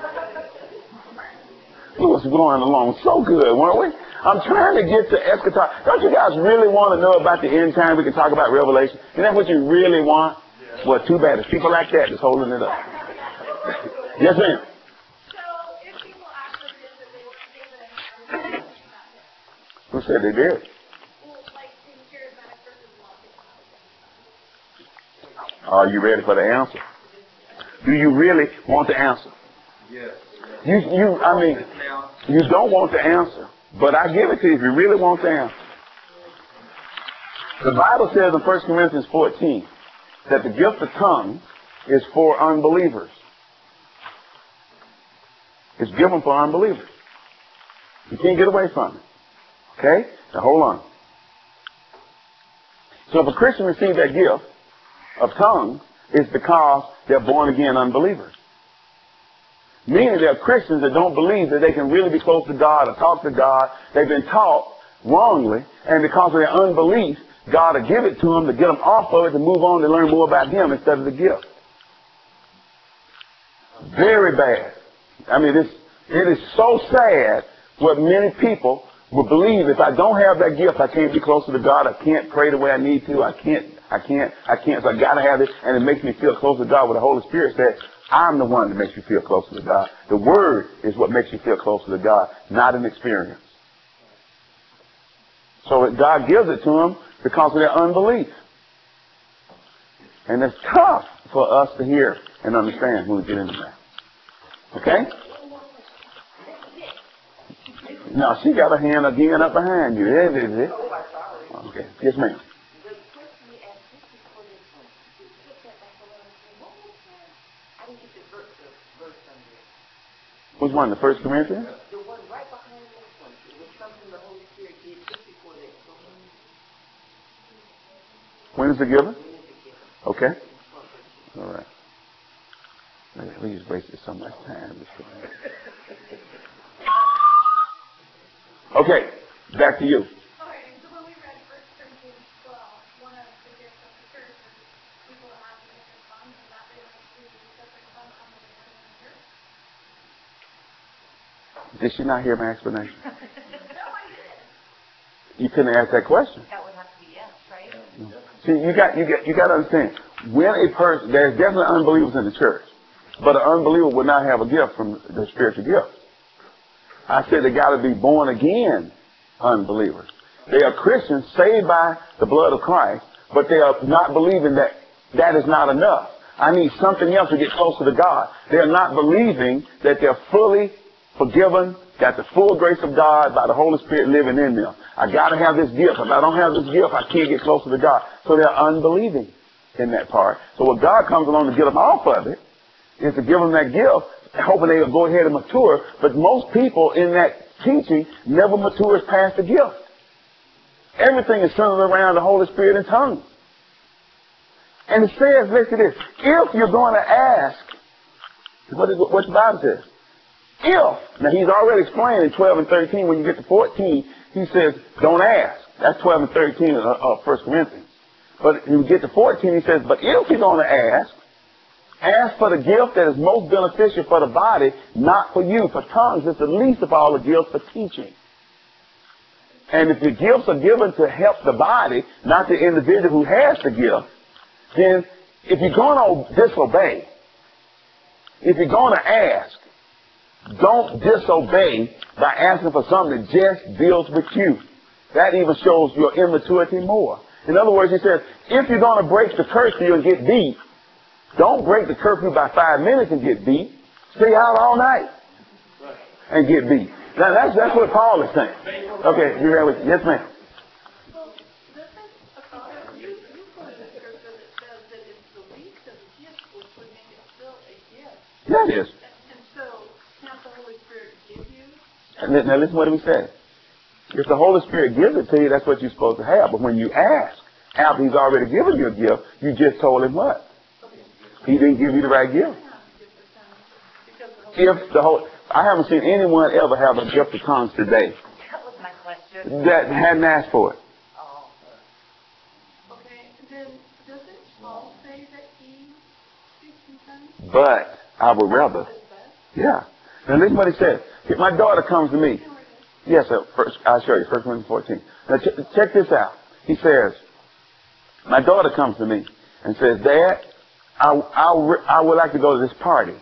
We was going along so good, weren't we? I'm trying to get to eschatology. Don't you guys really want to know about the end time? We can talk about Revelation. Isn't that what you really want? Well, too bad. It's people like that that's holding it up. Yes, ma'am. So, if people ask for this, that they weren't given, are they about it? Who said they did? Well, like, sincere benefit is not Are you ready for the answer? Do you really want the answer? Yes. You, you, I mean, you don't want the answer, but I give it to you if you really want the answer. The Bible says in First Corinthians fourteen that the gift of tongues is for unbelievers. It's given for unbelievers. You can't get away from it. Okay? Now hold on. So if a Christian receives that gift of tongues, it's because they're born again unbelievers. Meaning they're Christians that don't believe that they can really be close to God or talk to God. They've been taught wrongly, and because of their unbelief, God will give it to them to get them off of it to move on to learn more about Him instead of the gift. Very bad. I mean, it's, it is so sad what many people will believe. If I don't have that gift, I can't be closer to God. I can't pray the way I need to. I can't, I can't, I can't. So I got to have it, and it makes me feel closer to God. What the Holy Spirit said, I'm the one that makes you feel closer to God. The Word is what makes you feel closer to God, not an experience. So God gives it to them because of their unbelief. And it's tough for us to hear and understand when we get into that. Okay? Now, she got her hand again up behind you. There it is. Okay. Yes, ma'am. Which one? The First Corinthians? The one right behind this one. It was something the Holy Spirit gave just before they told. When is it given? Okay. All right. We just wasted so much time. Okay. Back to you. Okay, so when we read First Corinthians twelve, one of the gifts of the church is people that have the different tongues, and that they don't do the different tongues on the different in the church. Did she not hear my explanation? No, I did. You couldn't ask that question. That would have to be yes, right? See, you got you got you got to understand. When a person, there's definitely unbelievers in the church, but an unbeliever would not have a gift from the spiritual gift. I said they got to be born again unbelievers. They are Christians saved by the blood of Christ, but they are not believing that that is not enough. I need something else to get closer to God. They are not believing that they're fully forgiven, got the full grace of God by the Holy Spirit living in them. I got to have this gift. If I don't have this gift, I can't get closer to God. So they're unbelieving in that part. So when God comes along to get them off of it, is to give them that gift, hoping they will go ahead and mature. But most people in that teaching never matures past the gift. Everything is centered around the Holy Spirit and tongues. And it says, listen to this, if you're going to ask, what, is, what the Bible says, if, now he's already explained in twelve and thirteen, when you get to fourteen, he says, don't ask. That's twelve and thirteen of, of First Corinthians. But when you get to fourteen, he says, but if you're going to ask, ask for the gift that is most beneficial for the body, not for you. For tongues, it's the least of all the gifts for teaching. And if the gifts are given to help the body, not the individual who has the gift, then if you're going to disobey, if you're going to ask, don't disobey by asking for something that just deals with you. That even shows your immaturity more. In other words, he says, if you're going to break the curfew and get beat, don't break the curfew by five minutes and get beat. Stay out all night and get beat. Now, that's that's what Paul is saying. Okay, you ready with Yes, ma'am. Well, this is, okay, you, you put in a scripture that says that it's the least of the gifts which would make it still a gift. Yeah, it is. And, and so, can't the Holy Spirit give you? And then, now listen what he said. If the Holy Spirit gives it to you, that's what you're supposed to have. But when you ask, after he's already given you a gift, you just told him what? He didn't give you the right gift. If the whole, I haven't seen anyone ever have a gift of tongues today That was my question. that hadn't asked for it. Oh. Okay, then doesn't Paul say that he speaks in tongues? But I would rather. Yeah. Now listen what he says. If my daughter comes to me. Yes, sir. First, I'll show you. First Corinthians fourteen. Now ch- check this out. He says, my daughter comes to me and says, Dad, I, I, I would like to go to this party.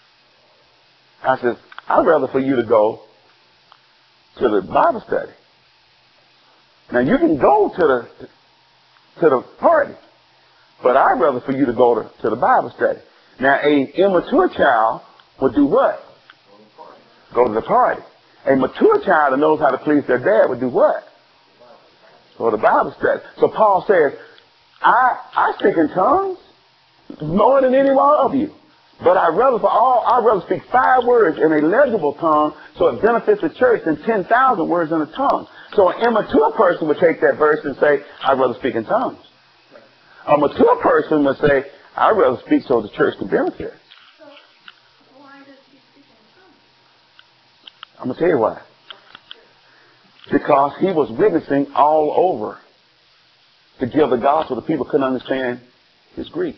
I says, I'd rather for you to go to the Bible study. Now you can go to the to the party, but I'd rather for you to go to, to the Bible study. Now a immature child would do what? Go to the party. A mature child that knows how to please their dad would do what? Go to the Bible study. So Paul says, I I speak in tongues more than any one of you. But I'd rather for all, I'd rather speak five words in a legible tongue so it benefits the church than ten thousand words in a tongue. So an immature person would take that verse and say, I'd rather speak in tongues. A mature person would say, I'd rather speak so the church can benefit. So, why does he speak in tongues? I'm going to tell you why. Because he was witnessing all over to give the gospel to people who couldn't understand his Greek.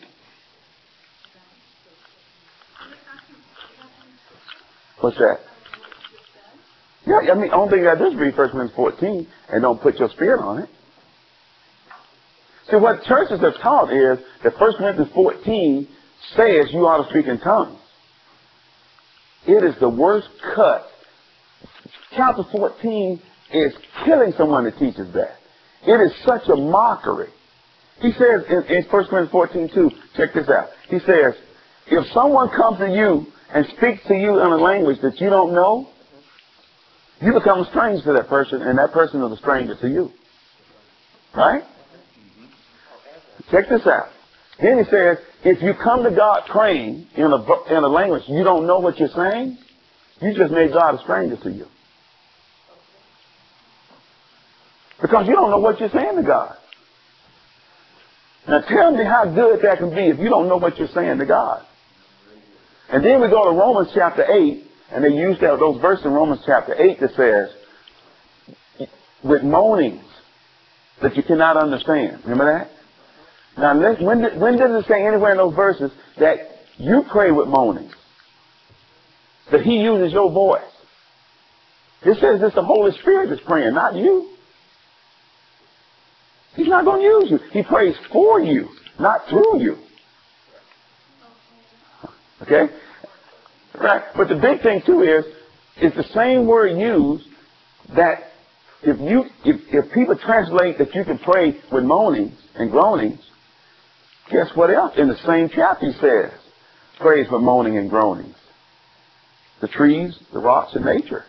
What's that? Yeah, I mean, the only thing you got to do is read First Corinthians fourteen and don't put your spirit on it. See, what churches have taught is that First Corinthians fourteen says you ought to speak in tongues. It is the worst cut. Chapter fourteen is killing someone that teaches that. It is such a mockery. He says in, in First Corinthians fourteen two, check this out. He says, if someone comes to you and speaks to you in a language that you don't know, you become a stranger to that person, and that person is a stranger to you. Right? Check this out. Then he says, if you come to God praying in a, in a language you don't know what you're saying, you just made God a stranger to you. Because you don't know what you're saying to God. Now tell me how good that can be if you don't know what you're saying to God. And then we go to Romans chapter eight, and they use that, those verses in Romans chapter eight that says, with moanings that you cannot understand. Remember that? Now, when, did, when does it say anywhere in those verses that you pray with moanings? That he uses your voice? It says it's the Holy Spirit that's praying, not you. He's not going to use you. He prays for you, not through you. Okay? Right? But the big thing too is, it's the same word used that if you, if, if people translate that you can pray with moanings and groanings, guess what else? In the same chapter he says, praise with moaning and groanings. The trees, the rocks, and nature.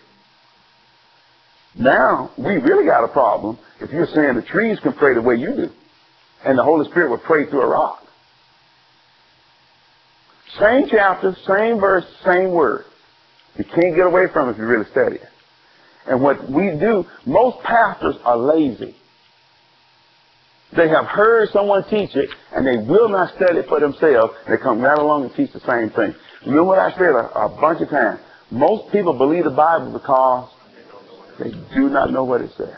Now, we really got a problem if you're saying the trees can pray the way you do, and the Holy Spirit will pray through a rock. Same chapter, same verse, same word. You can't get away from it if you really study it. And what we do, most pastors are lazy. They have heard someone teach it, and they will not study it for themselves. They come right along and teach the same thing. Remember what I said a, a bunch of times. Most people believe the Bible because they do not know what it says.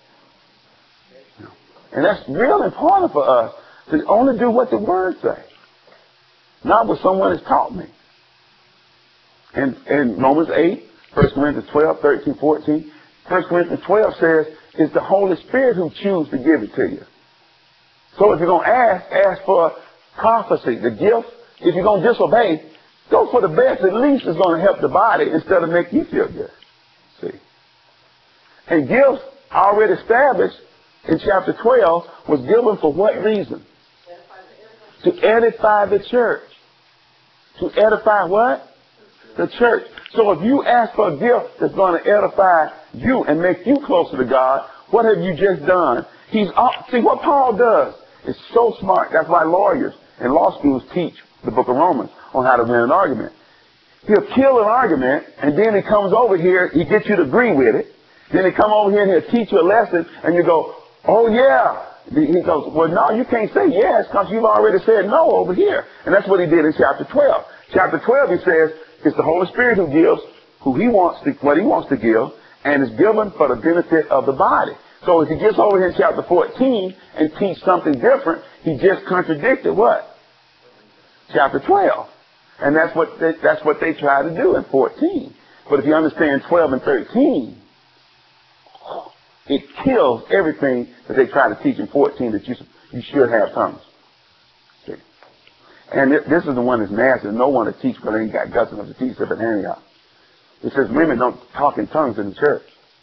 And that's real important for us to only do what the Word says, not what someone has taught me. And in Romans eight, First Corinthians twelve, thirteen, fourteen, First Corinthians twelve says it's the Holy Spirit who chooses to give it to you. So if you're going to ask, ask for prophecy, the gift. If you're going to disobey, go for the best. At least it's going to help the body instead of make you feel good. See? And gifts already established in chapter twelve was given for what reason? To edify the church. To edify what? The church. So if you ask for a gift that's going to edify you and make you closer to God, what have you just done? He's see what Paul does is so smart. That's why lawyers and law schools teach the book of Romans on how to win an argument. He'll kill an argument, and then he comes over here, he gets you to agree with it. Then he come over here and he'll teach you a lesson, and you go, oh yeah. He goes, well no, you can't say yes because you've already said no over here. And that's what he did in chapter twelve. Chapter twelve, he says, it's the Holy Spirit who gives who he wants to, what he wants to give, and is given for the benefit of the body. So if he gets over here in chapter fourteen and teach something different, he just contradicted what? Chapter twelve. And that's what they, that's what they try to do in fourteen. But if you understand twelve and thirteen, it kills everything that they try to teach in fourteen that you you should have tongues. See? And it, this is the one that's nasty. No one to teach, but they ain't got guts enough to teach except in Antioch. It says women don't talk in tongues in the church.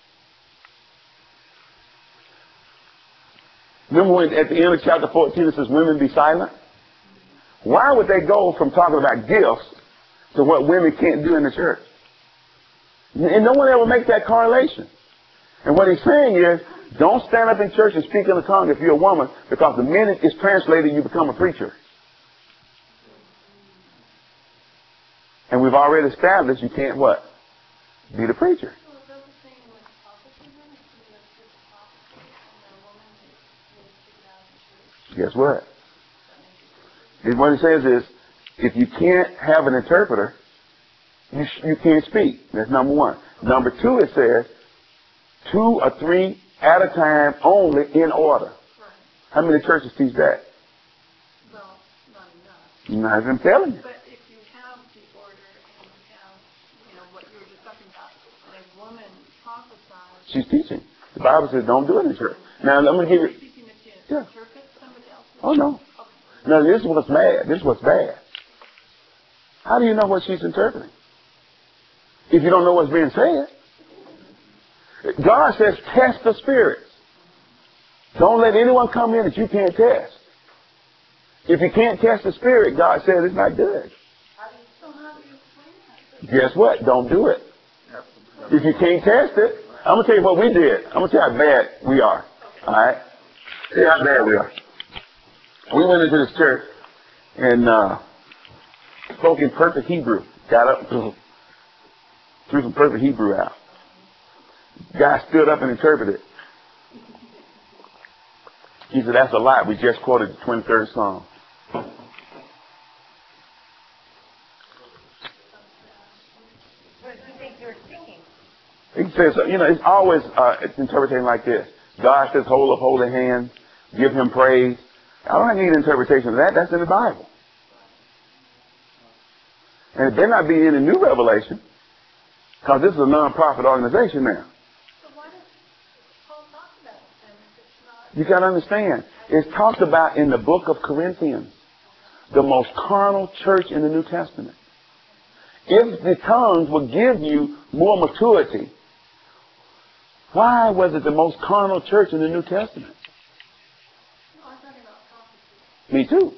Remember when at the end of chapter fourteen it says women be silent? Why would they go from talking about gifts to what women can't do in the church? And no one ever makes that correlation. And what he's saying is, don't stand up in church and speak in a tongue if you're a woman, because the minute it's translated, you become a preacher. And we've already established you can't what? Be the preacher. Guess what? And what he says is, if you can't have an interpreter, you, sh- you can't speak. That's number one. Number two, it says, two or three at a time only in order. Right. How many churches teach that? Well, not enough. Not even telling you. But if you have the order and you have, you know, what you were just talking about, and a woman prophesies. She's teaching. The Bible says don't do it in the church. Now, I'm going to give you. Teaching that you Yeah. interpret somebody else's. Oh, no. Okay. No, this is what's bad. This is what's bad. How do you know what she's interpreting? If you don't know what's being said. God says test the spirits. Don't let anyone come in that you can't test. If you can't test the spirit, God says it's not good. So how do you explain that? Guess what? Don't do it. If you can't test it, I'm going to tell you what we did. I'm going to tell you how bad we are. All right? See how bad we are. We went into this church and uh, spoke in perfect Hebrew. Got up, threw some perfect Hebrew out. Guy stood up and interpreted. He said, that's a lie. We just quoted the twenty-third Psalm. What did you think you were singing? He says, you know, it's always uh, it's interpreting like this. God says, hold up holy hands, give him praise. I don't need an interpretation of that. That's in the Bible. And it better not be in the new revelation, because this is a non-profit organization now. You got to understand, it's talked about in the book of Corinthians, the most carnal church in the New Testament. If the tongues would give you more maturity, why was it the most carnal church in the New Testament? Me too.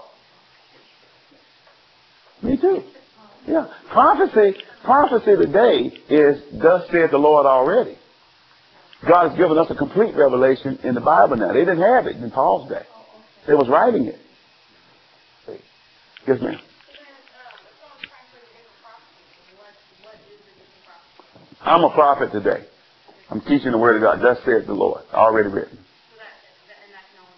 Me too. Yeah. Prophecy, prophecy today is, thus saith the Lord already. God has given us a complete revelation in the Bible now. They didn't have it in Paul's day. They was writing it. Yes, ma'am. And, uh, I'm a prophet today. I'm teaching the word of God. Thus saith the Lord. Already written. So that, that and that can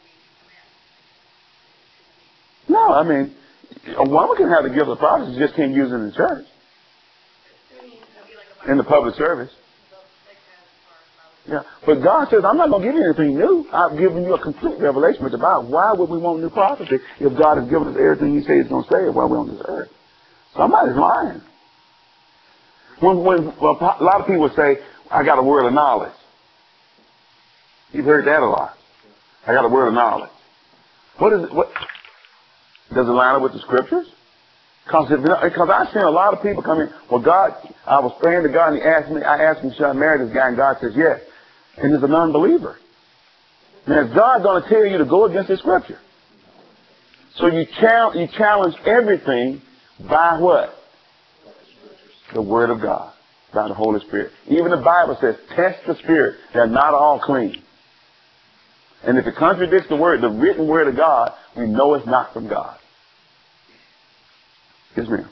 only be commanded. No, I mean, a woman can have the gift of prophecy, she just can't use it in the church. In the public service. Yeah. But God says, I'm not going to give you anything new. I've given you a complete revelation with the Bible. Why would we want new prophecy if God has given us everything He says He's going to say while we're on this earth? Somebody's lying. When, when well, a lot of people say, I got a word of knowledge. You've heard that a lot. I got a word of knowledge. What is it? What, does it line up with the scriptures? Because I've seen a lot of people come in. Well, God, I was praying to God and He asked me, I asked Him, should I marry this guy? And God says, yes. And he's an unbeliever. Now, is God going to tell you to go against the scripture? So you, chal- you challenge everything by what? The Word of God. By the Holy Spirit. Even the Bible says, test the Spirit. They're not all clean. And if it contradicts the Word, the written Word of God, we know it's not from God. Yes, ma'am.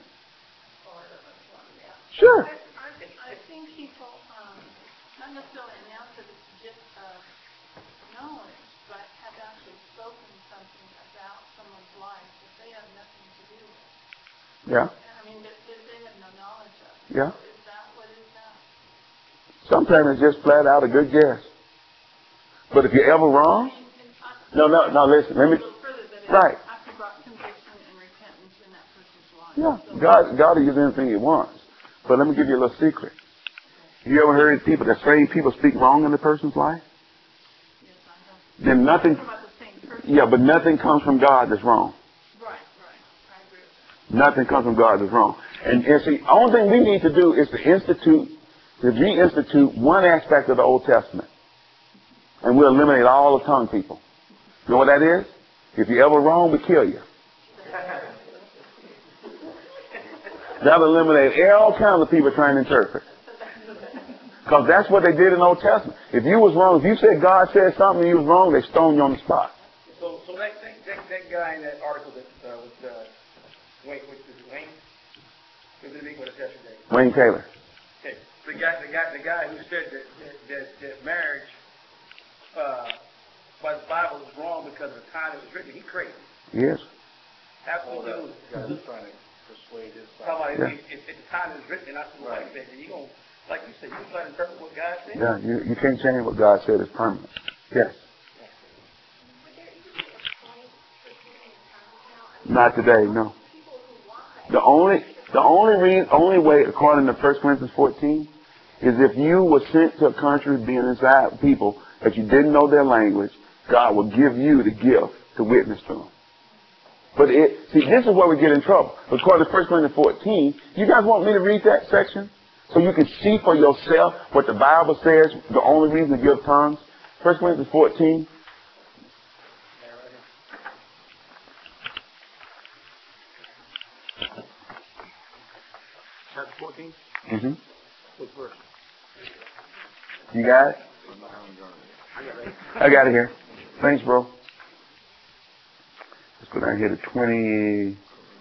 Sure. I've seen people um, not necessarily announce that it's just uh, knowledge, but have actually spoken something about someone's life that they have nothing to do with. Yeah. I mean, that, that they have no knowledge of. Yeah. So is that what is that? Sometimes it's just flat out a good guess. But if you're ever wrong, I mean, and I, no, no, no. Listen, let me. a little further that it Right. actually brought conviction and repentance in that person's life. Yeah. So God, God will use anything He wants. But let me give you a little secret. Have you ever heard people, the same people speak wrong in the person's life? yes, I have. Then nothing. Talking about the same person. Yeah, but nothing comes from God that's wrong. Right, right. I agree with that. Nothing comes from God that's wrong. And, and see, the only thing we need to do is to institute, to reinstitute one aspect of the Old Testament. And we'll eliminate all the tongue people. You know what that is? If you're ever wrong, we kill you. That'll eliminate all kinds of people trying to interpret. Because that's what they did in the Old Testament. If you was wrong, if you said God said something and you was wrong, they stoned you on the spot. So, so that, that, that, that guy in that article that uh, was uh, Wayne, which is Wayne, who did he with us yesterday? Wayne Taylor. Okay, the guy, the guy, the guy who said that that, that, that marriage uh, by the Bible is wrong because of the time it was written. He crazy. Yes. Absolutely. Guy was trying to persuade his How about Yeah. if, if, if the time is written? And I said, well, like that, then you gonna, like you said, you try to interpret what God said. Yeah, you, you can't change what God said is permanent. Yes. Not today, no. The only the only reason, only way, according to First Corinthians fourteen, is if you were sent to a country being inside people that you didn't know their language, God will give you the gift to witness to them. But it, see, this is where we get in trouble. According to First Corinthians fourteen, you guys want me to read that section so you can see for yourself what the Bible says, the only reason to give tongues? First Corinthians fourteen. Chapter fourteen. Mm-hmm. What verse? You got it? I got it. I got it here. Thanks, bro. Let's go down here to twenty.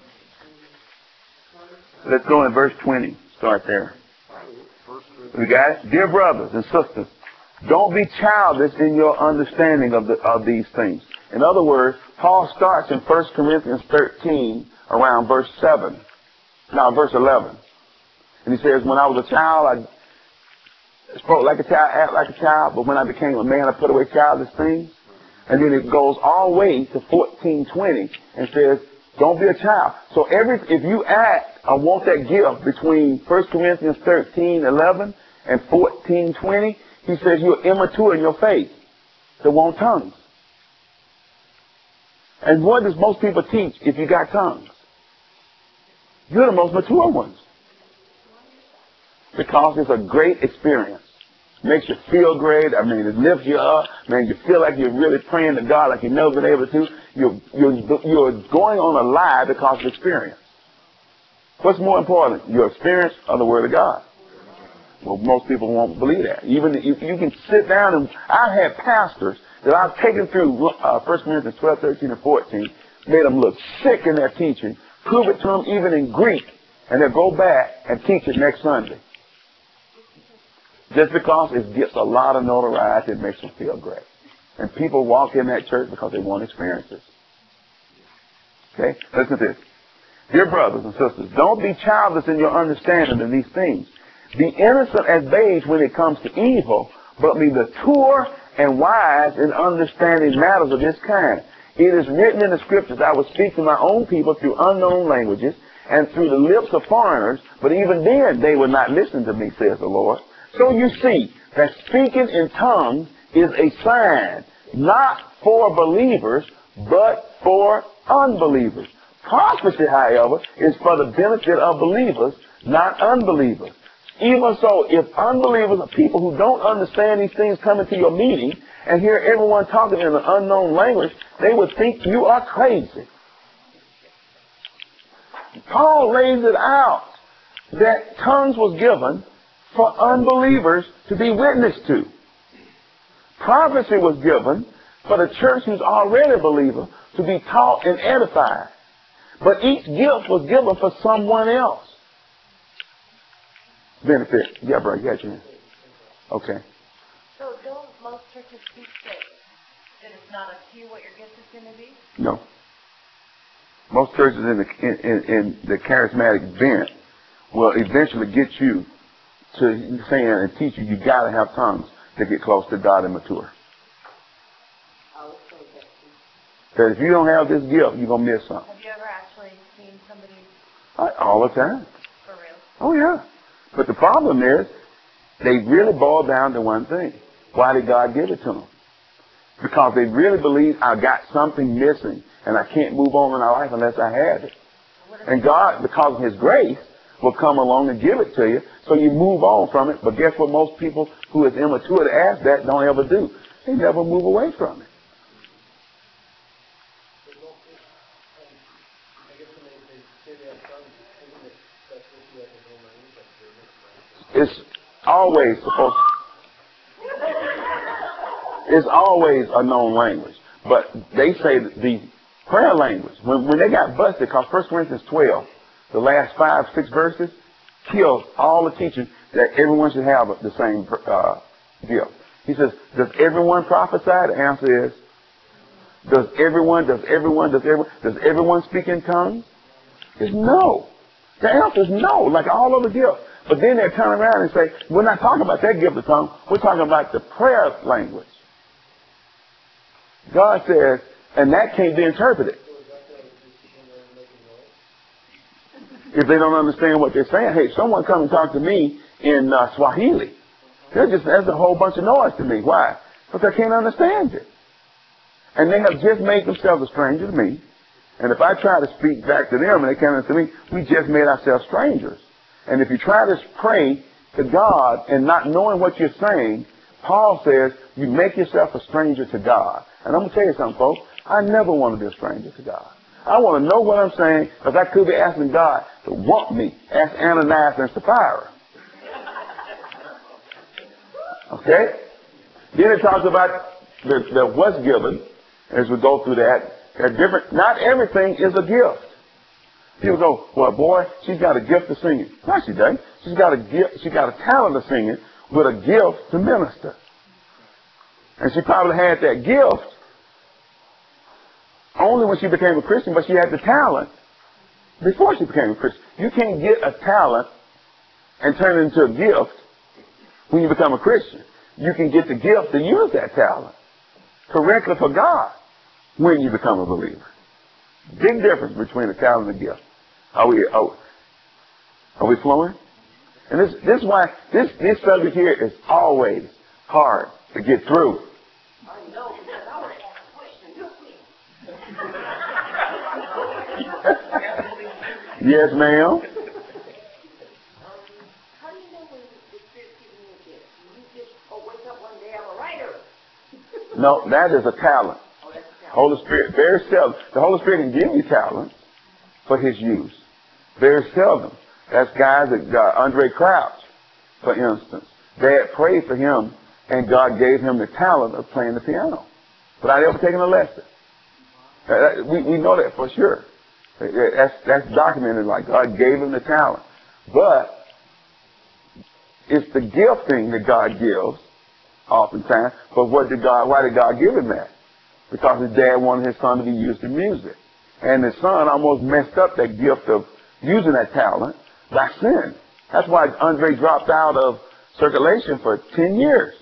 Let's go in verse twenty. Start there. We got it? Dear brothers and sisters, don't be childish in your understanding of the, of these things. In other words, Paul starts in First Corinthians thirteen around verse seven. Now, verse eleven. And he says, when I was a child, I spoke like a child, act like a child, but when I became a man, I put away childish things. And then it goes all the way to fourteen twenty and says, don't be a child. So every, if you act or want that gift between First Corinthians thirteen eleven and fourteen twenty, he says you're immature in your faith that want tongues. And what does most people teach if you got tongues? You're the most mature ones. Because it's a great experience. Makes you feel great. I mean, it lifts you up. Man, you feel like you're really praying to God like you've never been able to. You're, you're, you're going on a lie because of experience. What's more important, your experience or the Word of God? Well, most people won't believe that. Even if you can sit down and, I've had pastors that I've taken through uh, First Corinthians twelve, thirteen, and fourteen, made them look sick in their teaching, prove it to them even in Greek, and they'll go back and teach it next Sunday. Just because it gets a lot of notoriety, it makes them feel great. And people walk in that church because they want experiences. Okay? Listen to this. Dear brothers and sisters, don't be childish in your understanding of these things. Be innocent as babes when it comes to evil, but be mature and wise in understanding matters of this kind. It is written in the scriptures, I will speak to my own people through unknown languages and through the lips of foreigners, but even then they will not listen to me, says the Lord. So you see that speaking in tongues is a sign, not for believers, but for unbelievers. Prophecy, however, is for the benefit of believers, not unbelievers. Even so, if unbelievers or people who don't understand these things come into your meeting and hear everyone talking in an unknown language, they would think you are crazy. Paul lays it out that tongues was given for unbelievers to be witnessed to. Prophecy was given for the church who's already a believer to be taught and edified. But each gift was given for someone else. Benefit. Yeah, bro, you got your hand. Okay. So don't most churches teach that, that it's not up to you what your gift is going to be? No. Most churches in the in, in, in the charismatic bent will eventually get you to saying and teach you you got to have tongues to get close to God and mature. That if you don't have this gift, you're going to miss something. Have you ever actually seen somebody? All the time. For real? Oh, yeah. But the problem is, they really boil down to one thing. Why did God give it to them? Because they really believe I got something missing and I can't move on in my life unless I have it. And God, because of His grace, will come along and give it to you so you move on from it. But guess what most people who is immature to ask that don't ever do? They never move away from it. It's always supposed it's always a known language. But they say that the prayer language, when, when they got busted, because First Corinthians twelve, the last five, six verses, kills all the teaching that everyone should have the same uh, gift. He says, does everyone prophesy? The answer is, does everyone, does everyone, does everyone, does everyone speak in tongues? It's no. The answer is no, like all of the gifts. But then they turn around and say, we're not talking about that gift of tongue. We're talking about the prayer language. God says, and that can't be interpreted. If they don't understand what they're saying, hey, someone come and talk to me in uh, Swahili. They're just, that's a whole bunch of noise to me. Why? Because I can't understand it. And they have just made themselves a stranger to me. And if I try to speak back to them and they can't understand me, we just made ourselves strangers. And if you try to pray to God and not knowing what you're saying, Paul says you make yourself a stranger to God. And I'm going to tell you something, folks. I never want to be a stranger to God. I want to know what I'm saying because I could be asking God to want me. Ask Ananias and Sapphira. Okay? Then it talks about the, the what's given as we go through that. That different. Not everything is a gift. People go, well, boy, she's got a gift of singing. No, she doesn't. She's got a gift. She got a talent of singing with a gift to minister. And she probably had that gift only when she became a Christian, but she had the talent before she became a Christian. You can't get a talent and turn it into a gift when you become a Christian. You can get the gift to use that talent correctly for God when you become a believer. Big difference between a talent and a gift. Are we, are, are we flowing? And this, this is why this, this subject here is always hard to get through. I know, because I want to ask a question. You please. Yes, ma'am. How do you know when the Spirit's giving you a gift? You just oh, wake up one day, I'm a writer. No, that is a talent. Oh, that's a talent. Holy Spirit, very seldom. The Holy Spirit can give you talents for His use. Very seldom. That's guys that uh, Andre Crouch, for instance. Dad prayed for him, and God gave him the talent of playing the piano without ever taking a lesson. Uh, we, we know that for sure. That's, that's documented, like God gave him the talent. But it's the gifting that God gives oftentimes. But what did God, why did God give him that? Because his dad wanted his son to be used in music. And his son almost messed up that gift of using that talent by sin. That's why Andre dropped out of circulation for ten years.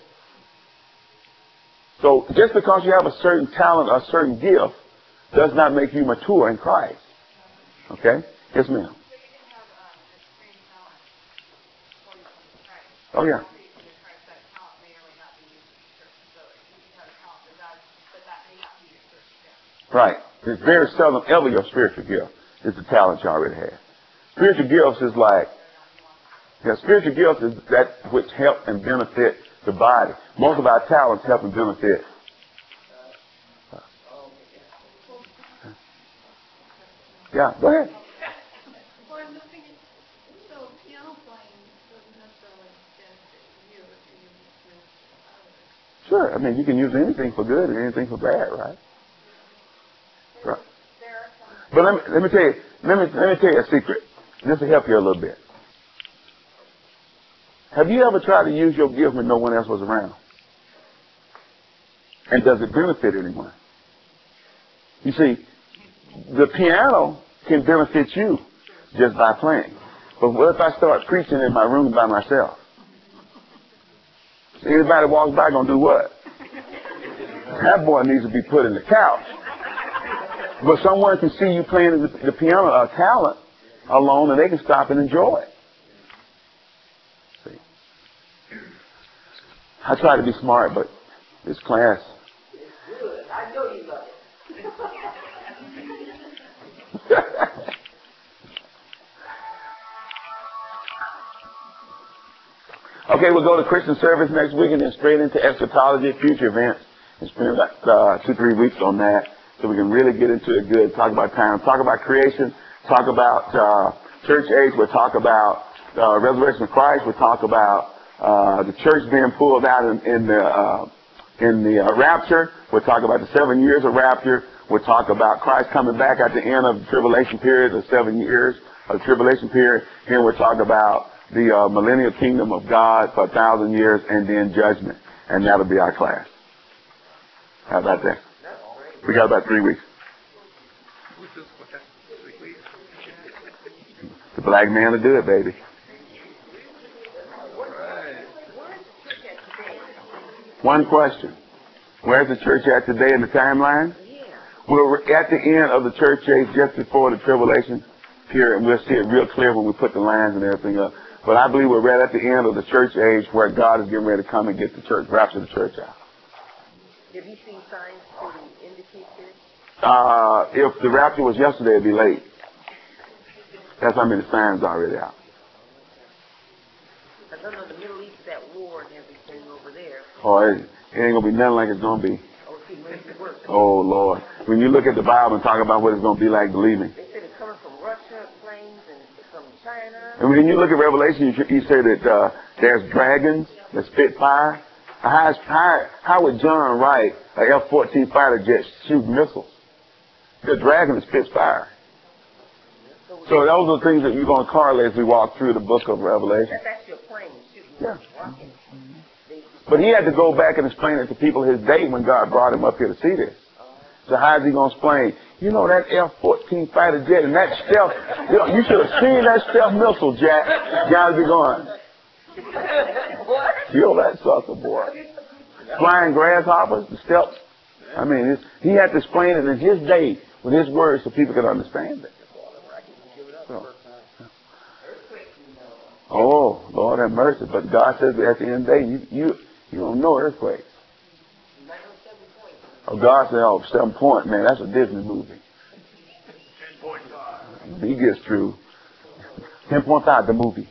So just because you have a certain talent or a certain gift does not make you mature in Christ. Okay? Yes, ma'am. Oh, yeah. Right. It's very seldom ever your spiritual gift is the talent you already have. Spiritual gifts is like, yeah, spiritual gifts is that which help and benefit the body. Most of our talents help and benefit. Yeah, go ahead. Well, I'm just thinking, so piano playing doesn't necessarily benefit you if you use others. Sure. I mean, you can use anything for good and anything for bad, right? Right. But let me, let me tell you, let me, let me tell you a secret. This will help you a little bit. Have you ever tried to use your gift when no one else was around? And does it benefit anyone? You see, the piano can benefit you just by playing. But what if I start preaching in my room by myself? Anybody walks by gonna do what? That boy needs to be put in the couch. But someone can see you playing the, the piano or talent alone, and they can stop and enjoy it. See, I try to be smart, but this class. It's good. I know you love it. Okay, we'll go to Christian service next week and then straight into eschatology, future events, and spend about uh, two, three weeks on that so we can really get into it good, talk about time, talk about creation, talk about uh, church age, we'll talk about uh, resurrection of Christ, we'll talk about uh, the church being pulled out in, in the, uh, in the uh, rapture, we'll talk about the seven years of rapture, we'll talk about Christ coming back at the end of the tribulation period, the seven years of the tribulation period, then we'll talk about the uh, millennial kingdom of God for a thousand years, and then judgment. And that'll be our class. How about that? We got about three weeks. The black man will do it, baby. One question. Where's the church at today in the timeline? We're at the end of the church age just before the tribulation period, and we'll see it real clear when we put the lines and everything up. But I believe we're right at the end of the church age where God is getting ready to come and get the church, rapture the church out. Have you seen signs to indicate this? Uh, if the rapture was yesterday, it'd be late. That's how many signs are already out. I don't know, the Middle East, that war and everything over there. Oh, it, it ain't going to be nothing like it's going to be. Oh, it's getting ready to work. Oh, Lord. When you look at the Bible and talk about what it's going to be like, believe me. They said it's coming from Russia, planes, and from China. And when you look at Revelation, you, you say that uh, there's dragons that spit fire. How, how, how would John write an F fourteen fighter jet shoot missiles? The dragon that spits fire. So those are the things that you're going to correlate as we walk through the book of Revelation. That's your plane shooting Yeah. rockets. But he had to go back and explain it to people his day when God brought him up here to see this. So how is he going to explain? You know, that F fourteen fighter jet and that stealth, you know, you should have seen that stealth missile, Jack. Guys be going, kill that sucker, boy. Flying grasshoppers, the stealth. I mean, it's, he had to explain it in his day with his words so people could understand it. So, oh, Lord have mercy. But God says that at the end of the day, you, you, you don't know earthquakes. Oh, God said, oh, seven point, man, that's a Disney movie. ten point five. He gets through. ten point five, the movie.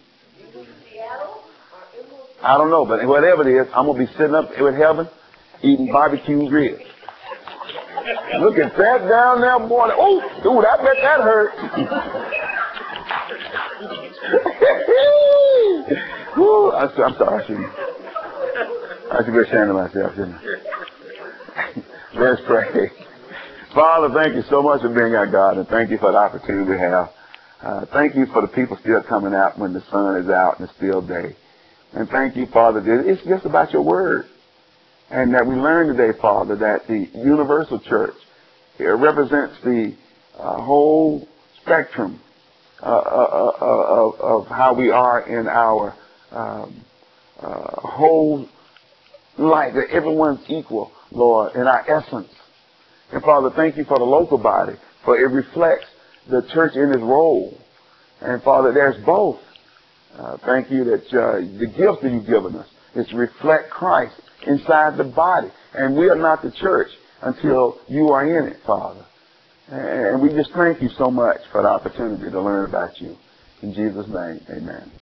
I don't know, but whatever it is, I'm going to be sitting up in heaven eating barbecue ribs. Look at that down there, boy. Oh, dude, I bet that hurt. Woo, I'm sorry, I shouldn't. I should be ashamed of myself, shouldn't I? Let's pray. Father, thank you so much for being our God, and thank you for the opportunity we have. Uh, thank you for the people still coming out when the sun is out and it's still day. And thank you, Father, that it's just about your word. And that we learn today, Father, that the universal church here represents the uh, whole spectrum uh, uh, uh, of, of how we are in our um, uh, whole life, that everyone's equal, Lord, in our essence. And Father, thank you for the local body, for it reflects the church in its role. And Father, there's both. Uh, thank you that uh, the gift that you've given us is to reflect Christ inside the body. And we are not the church until you are in it, Father. And we just thank you so much for the opportunity to learn about you. In Jesus' name, amen.